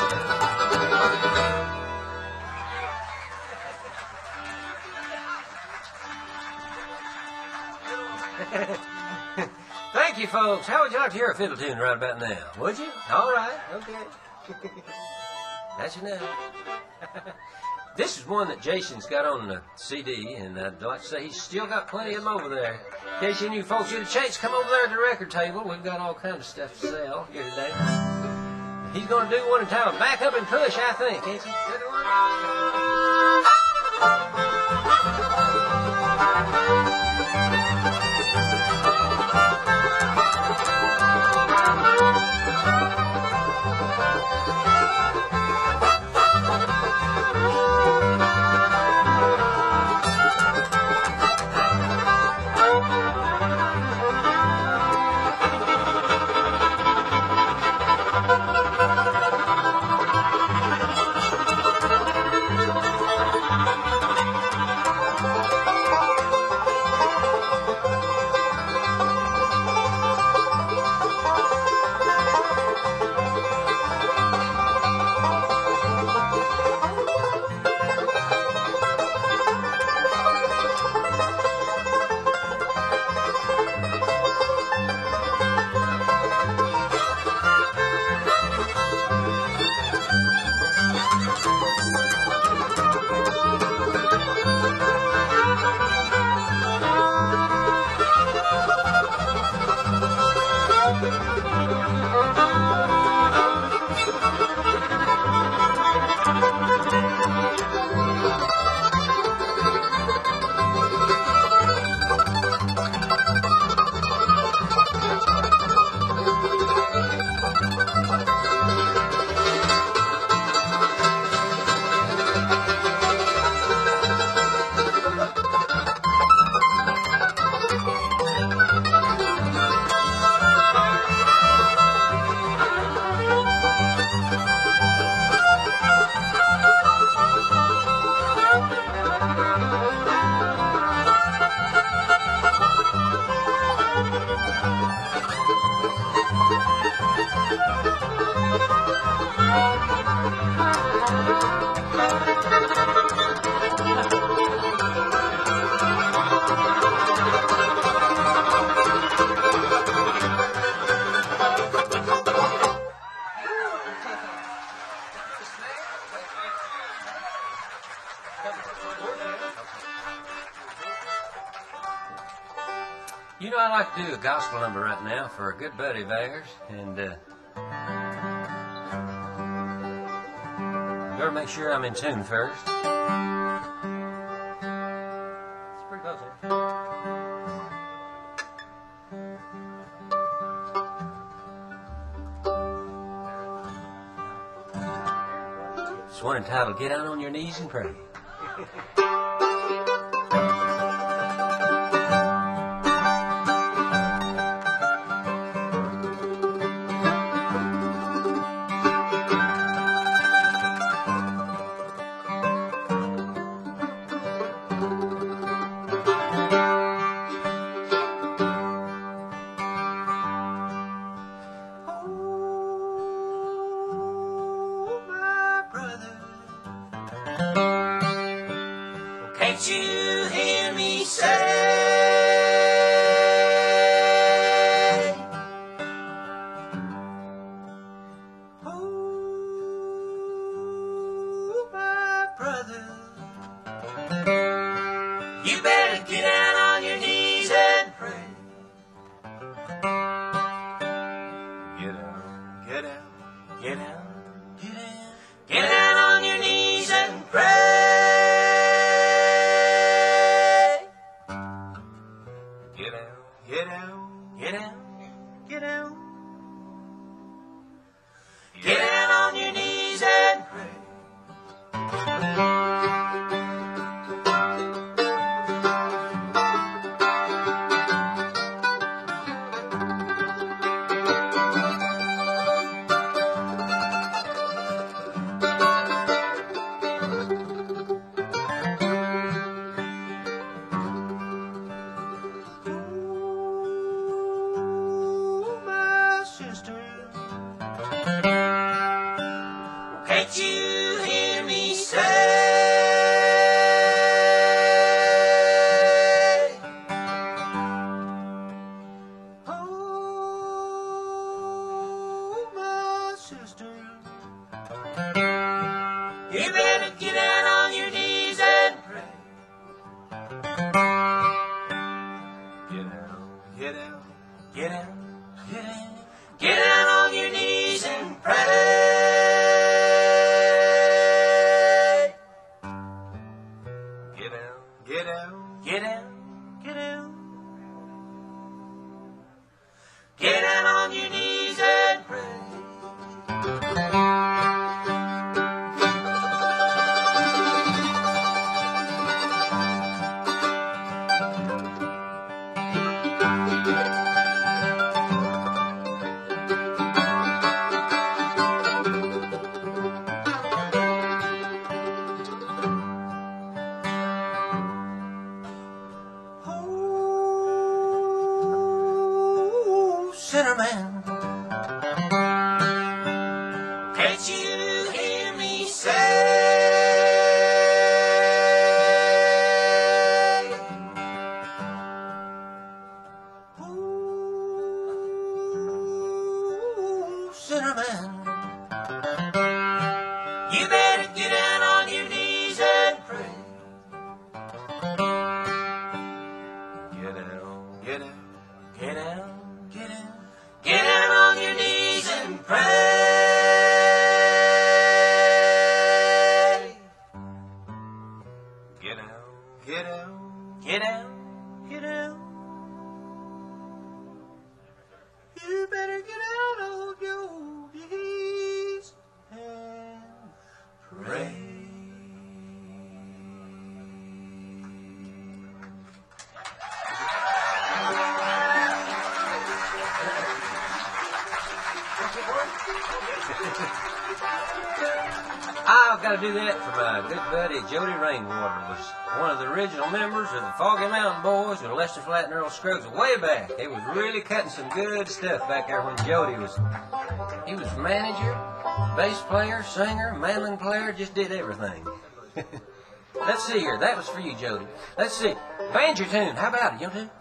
Thank you, folks. How would you like to hear a fiddle tune right about now? Would you? All right. Okay. That's enough. This is one that Jason's got on the C D, and I'd like to say he's still got plenty of them over there. In case any of you folks get a chance, come over there at the record table. We've got all kinds of stuff to sell here today. He's going to do one entitled Back Up and Push, I think, ain't he? Good one. You know, I'd like to do a gospel number right now for a good buddy of ours, and uh, I've got to make sure I'm in tune first. It's pretty close here. It's one entitled Get Out on Your Knees and Pray. Can't you hear me say, oh, my brother, you better get out on your knees and pray. Get out, get out, get out, get out, get out on your knees and pray. Get out, get out, get out, get out. Get out on your knees and pray. Get down, Get down. get down, get down, get down on your knees and pray. Get down, Get down. get down, get down. Get down on your knees and pray. Oh, sinner man, can't you hear me say? Ooh, sinner man, you better get down on your knees and pray. Get down, Get down. get down, get down, get down on your knees and pray. Get down, Get down. get down, get down. You better get out on your knees and pray. I've got to do that for my good buddy Jody Rainwater. Was one of the original members of the Foggy Mountain Boys with Lester Flatt and Earl Scruggs way back. They was really cutting some good stuff back there when Jody was. He was manager, bass player, singer, mandolin player, just did everything. Let's see here. That was for you, Jody. Let's see. Banjo tune. How about it? You know?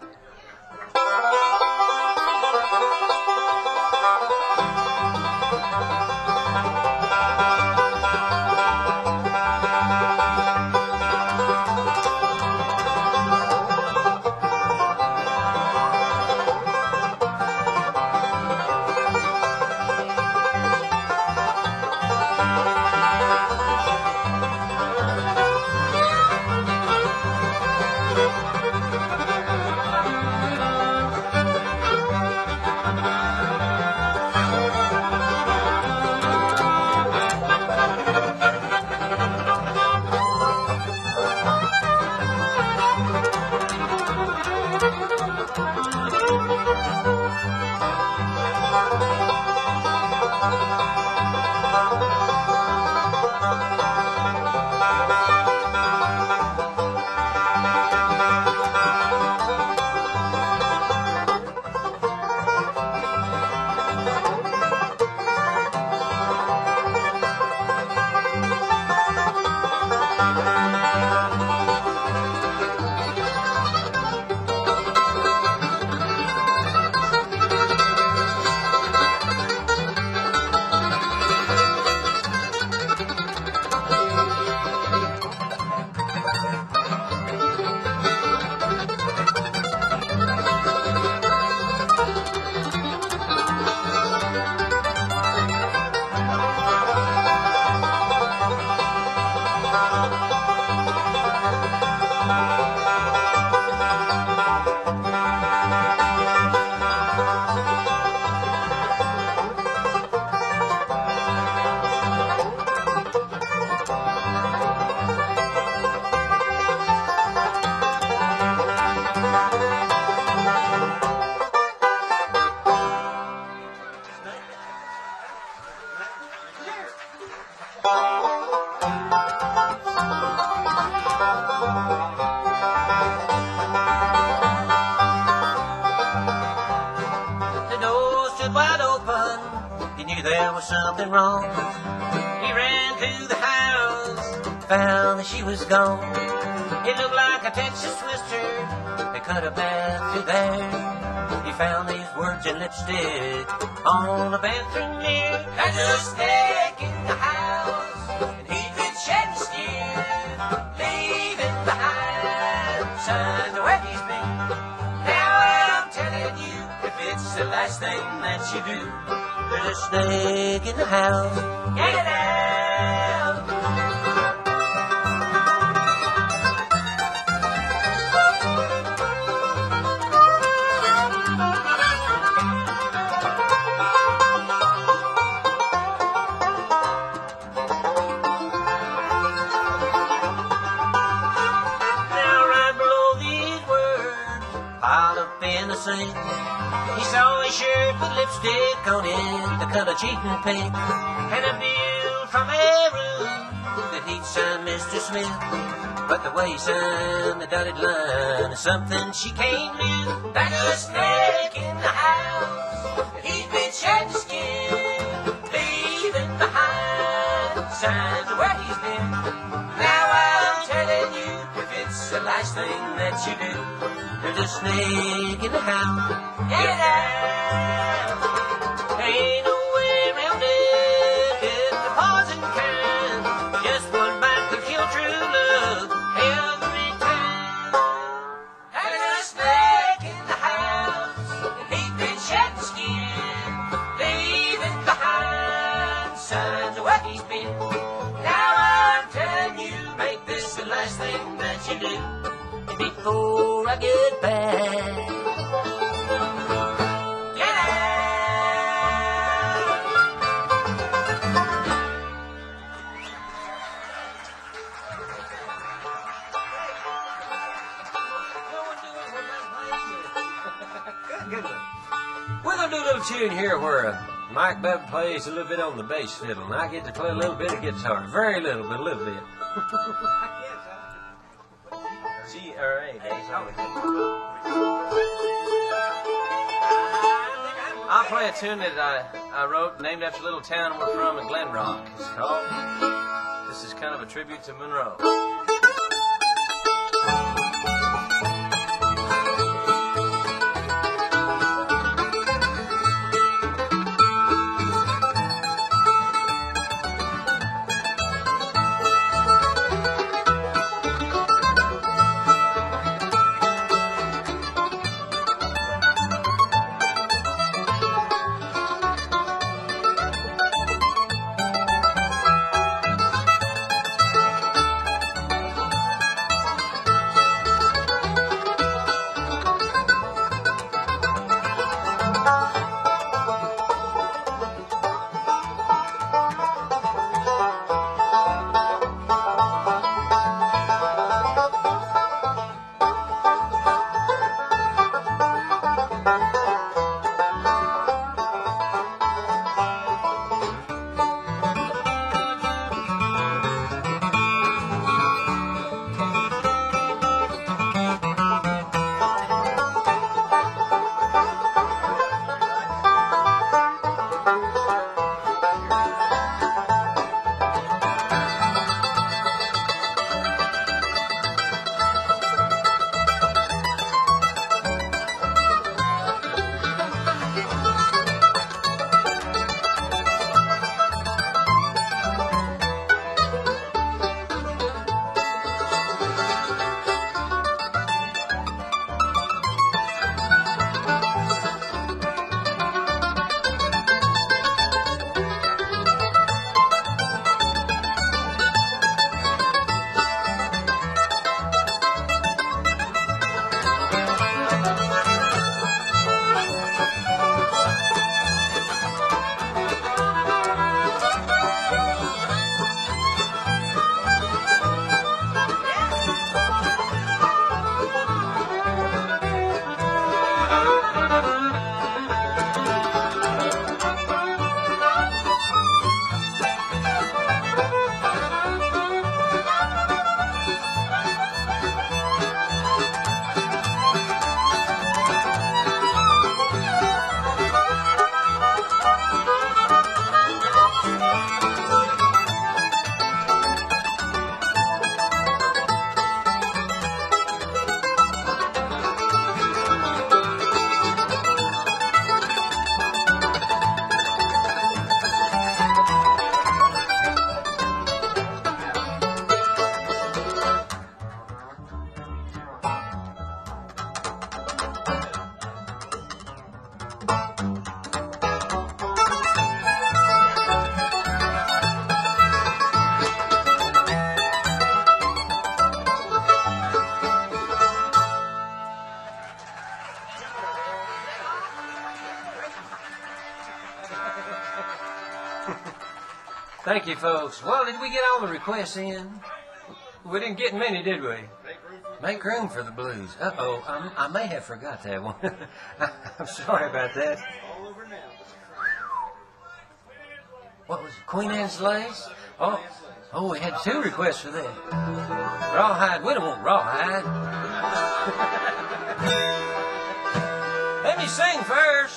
there was something wrong. He ran to the house, found that she was gone. It looked like a Texas twister, they cut a path through there. He found these words in lipstick on a bathroom mirror. I just stayed in the house, and he'd been shedding tears, leaving behind some signs of where he's been. Now I'm telling you, if it's the last thing that you do, there's a snake in the house. Get it out. Sink. He saw a shirt with lipstick on it, the color cheating pink, and a bill from a room that he'd signed Mister Smith. But the way he signed the dotted line is something she can't do. There's a snake in the house, he's been shedding skin, leaving behind signs of where he's been. Now I'm telling you, if it's the last thing that you do, there's a snake in the house. Get it out. Ain't no way around it. It's the poison kind. Just one bite could kill true love every time. There's a snake in the house, and he's been shedding skin, leaving behind signs of where he's been. Now I'm telling you, make this the last thing that you do before I get back. Get Good, good one. We're gonna do a little tune here where uh, Mike Bevan plays a little bit on the bass fiddle, and I get to play a little bit of guitar. Very little, but a little bit. G or A, I'll play a tune that I, I wrote, named after a little town we're from in Glen Rock. It's called, this is kind of a tribute to Monroe. Thank you, folks. Well, did we get all the requests in? We didn't get many, did we? Make room for the blues. Uh-oh, I, I may have forgot that one. I'm sorry about that. What was it? Queen Anne's Lace? Oh, oh, we had two requests for that. Rawhide. We don't want rawhide. Let me sing first.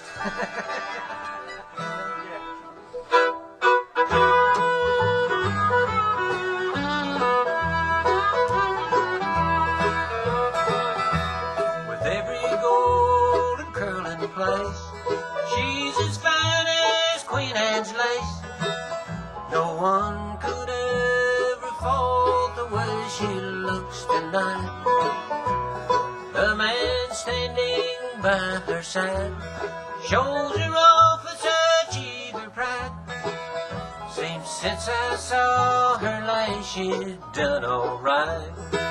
With every golden curl in place, she's as fine as Queen Anne's lace. No one could ever fault the way she looks tonight. The man standing by her side shows her off with such eager pride. Seems since I saw her last she'd done alright.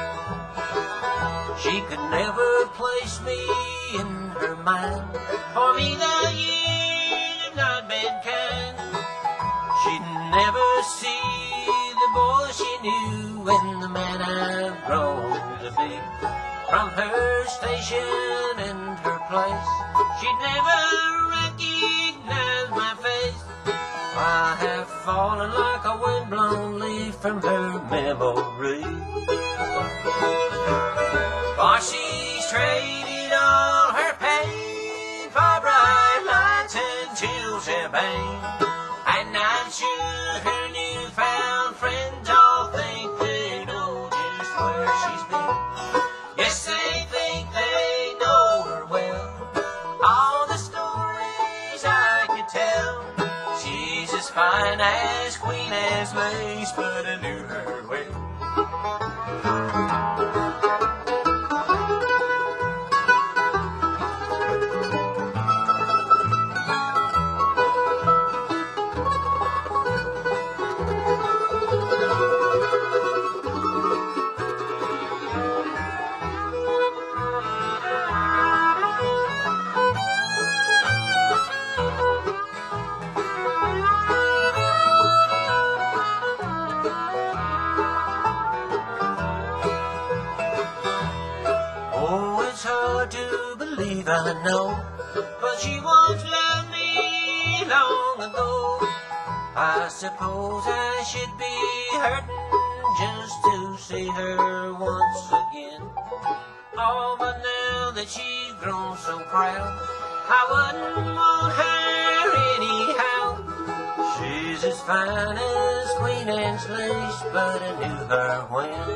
She could never place me in her mind. For me the years have not been kind. She'd never see the boy she knew and the man I've grown to be. From her station and her place, she'd never recognize my face. I have fallen like a windblown leaf from her memory. For she's traded all her pain for bright lights and chill champagne. And I'm sure her newfound friends all think they know just where she's been. Yes, they think they know her well. All the stories I could tell. She's as fine as Queen Anne's lace, but I knew her well. I know, but she once loved me long ago. I suppose I should be hurting just to see her once again. Oh, but now that she's grown so proud, I wouldn't want her anyhow. She's as fine as Queen Anne's lace, but I knew her when.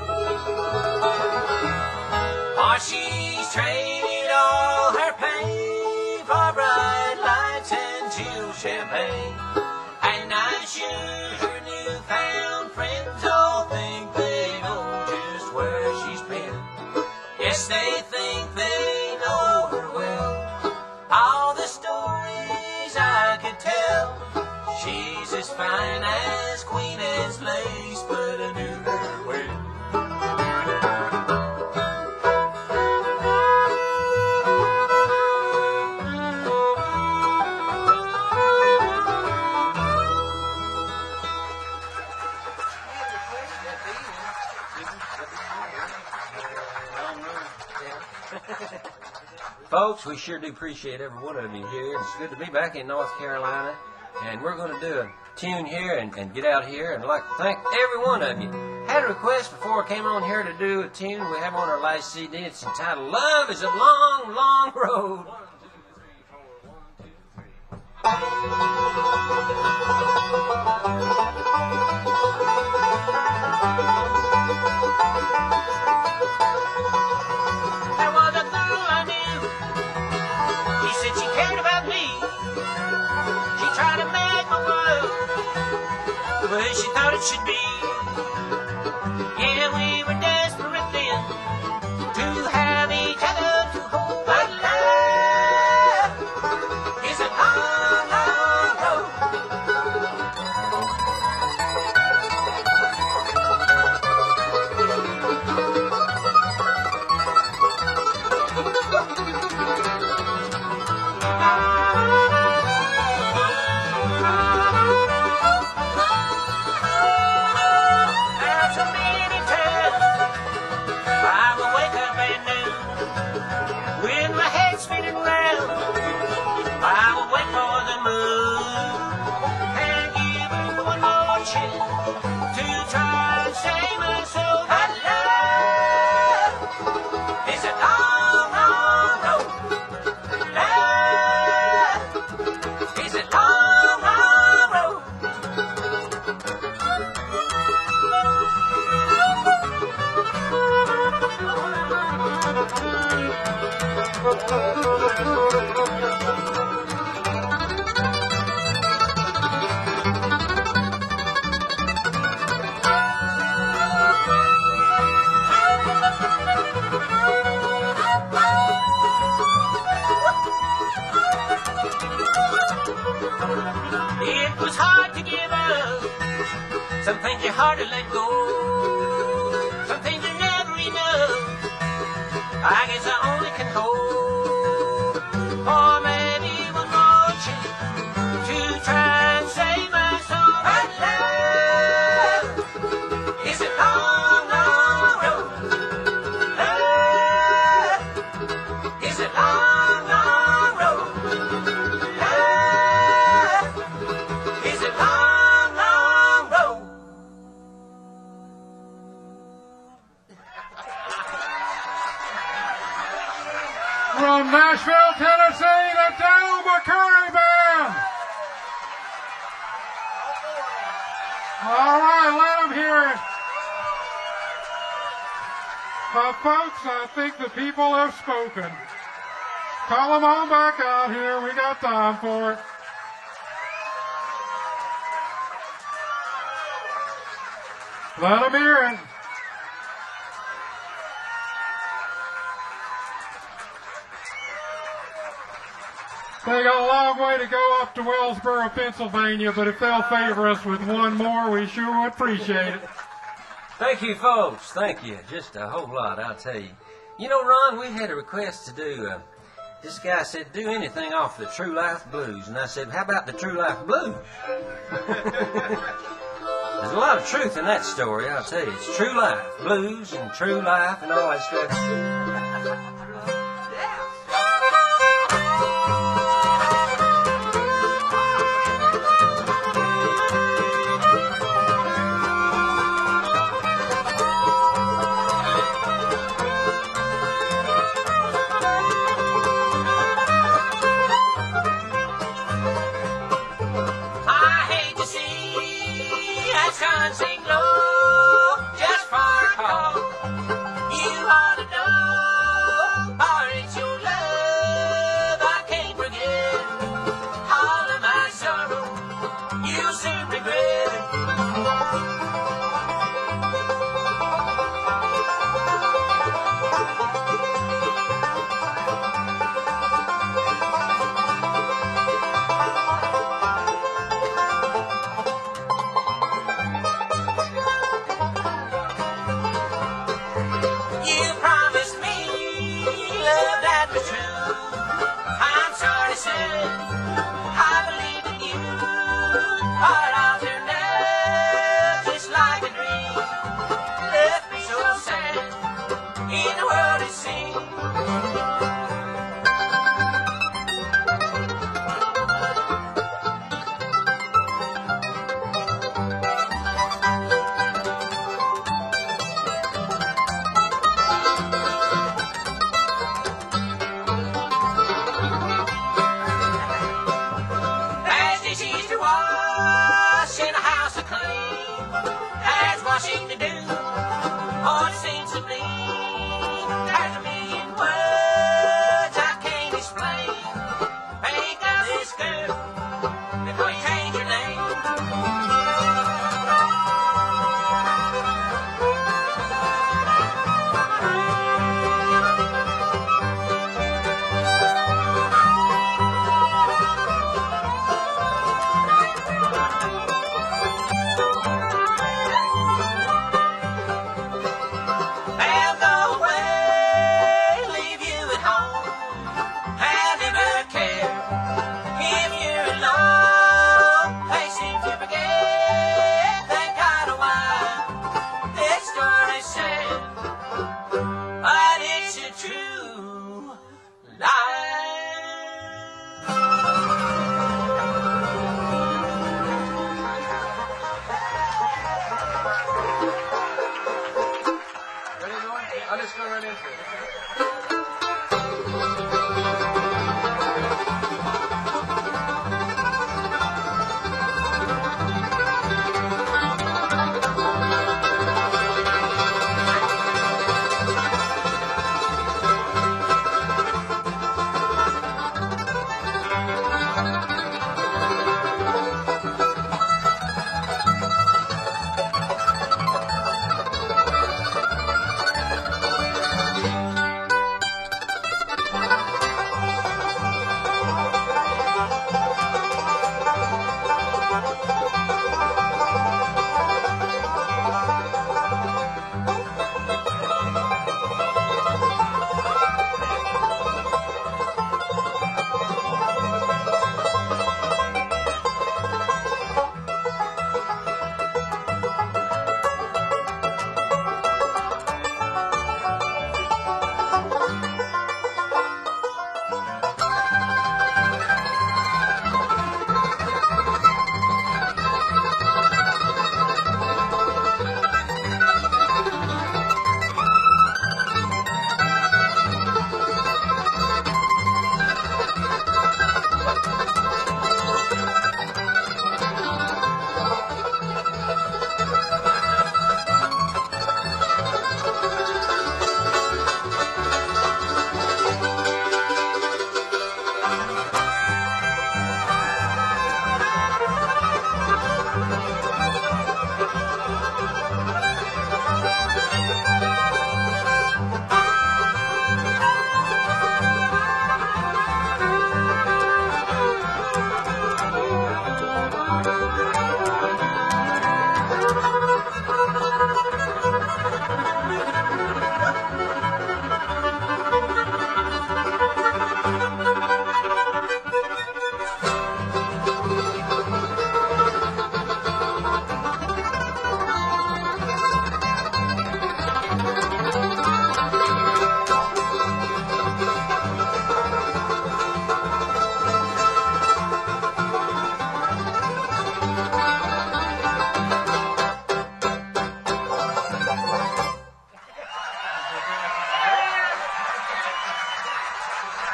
Oh, she's traded all her pain for bright lights and chill champagne. And I'm sure her newfound friends all think they know just where she's been. Yes, they think they know her well. All the stories I could tell. She's as fine as Queen Anne's lace, but I knew her well. Folks, we sure do appreciate every one of you here. It's good to be back in North Carolina. And we're going to do a tune here and, and get out here. And I'd like to thank every one of you. Had a request before I came on here to do a tune we have on our last C D. It's entitled Love is a Long, Long Road. There was a girl I knew. She said she cared about me. She tried to make my world the way she thought it should be. Yeah, we were desperate then to have each other to hold. But love is a long, long road. It was hard to give up. Some things are hard to let go. Some things are never enough. I guess I only can hope for maybe one more chance to try and save my soul. But love is a long, long road. Love is a long, long road. Love is a long, long road. From Nashville, Tennessee, the Dale McCurry Band. All right, let them hear it. Uh, folks, I think the people have spoken. Call them on back out here. We got time for it. Let them hear it. They got a long way to go up to Wellsboro, Pennsylvania, but if they'll favor us with one more, we sure would appreciate it. Thank you, folks. Thank you. Just a whole lot, I'll tell you. You know, Ron, we had a request to do. Uh, this guy said, do anything off the True Life Blues. And I said, how about the True Life Blues? There's a lot of truth in that story, I'll tell you. It's true life. Blues and true life and all that stuff. Sunset glow, just for a call. You ought to know, or it's your love I can't forget. All of my sorrow, you'll soon regret. I believe in you, but I'll turn out just like a dream. Left me so sad in the world it seems. As this Easter walk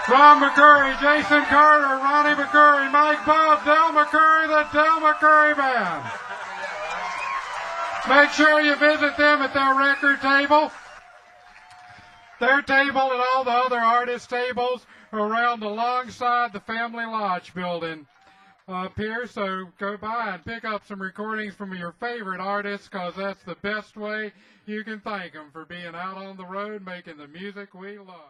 Ron McCurry, Jason Carter, Ronnie McCurry, Mike Bob, Del McCurry, the Del McCurry Band. Make sure you visit them at their record table. Their table and all the other artist tables are around alongside the Family Lodge building up here. So go by and pick up some recordings from your favorite artists, because that's the best way you can thank them for being out on the road making the music we love.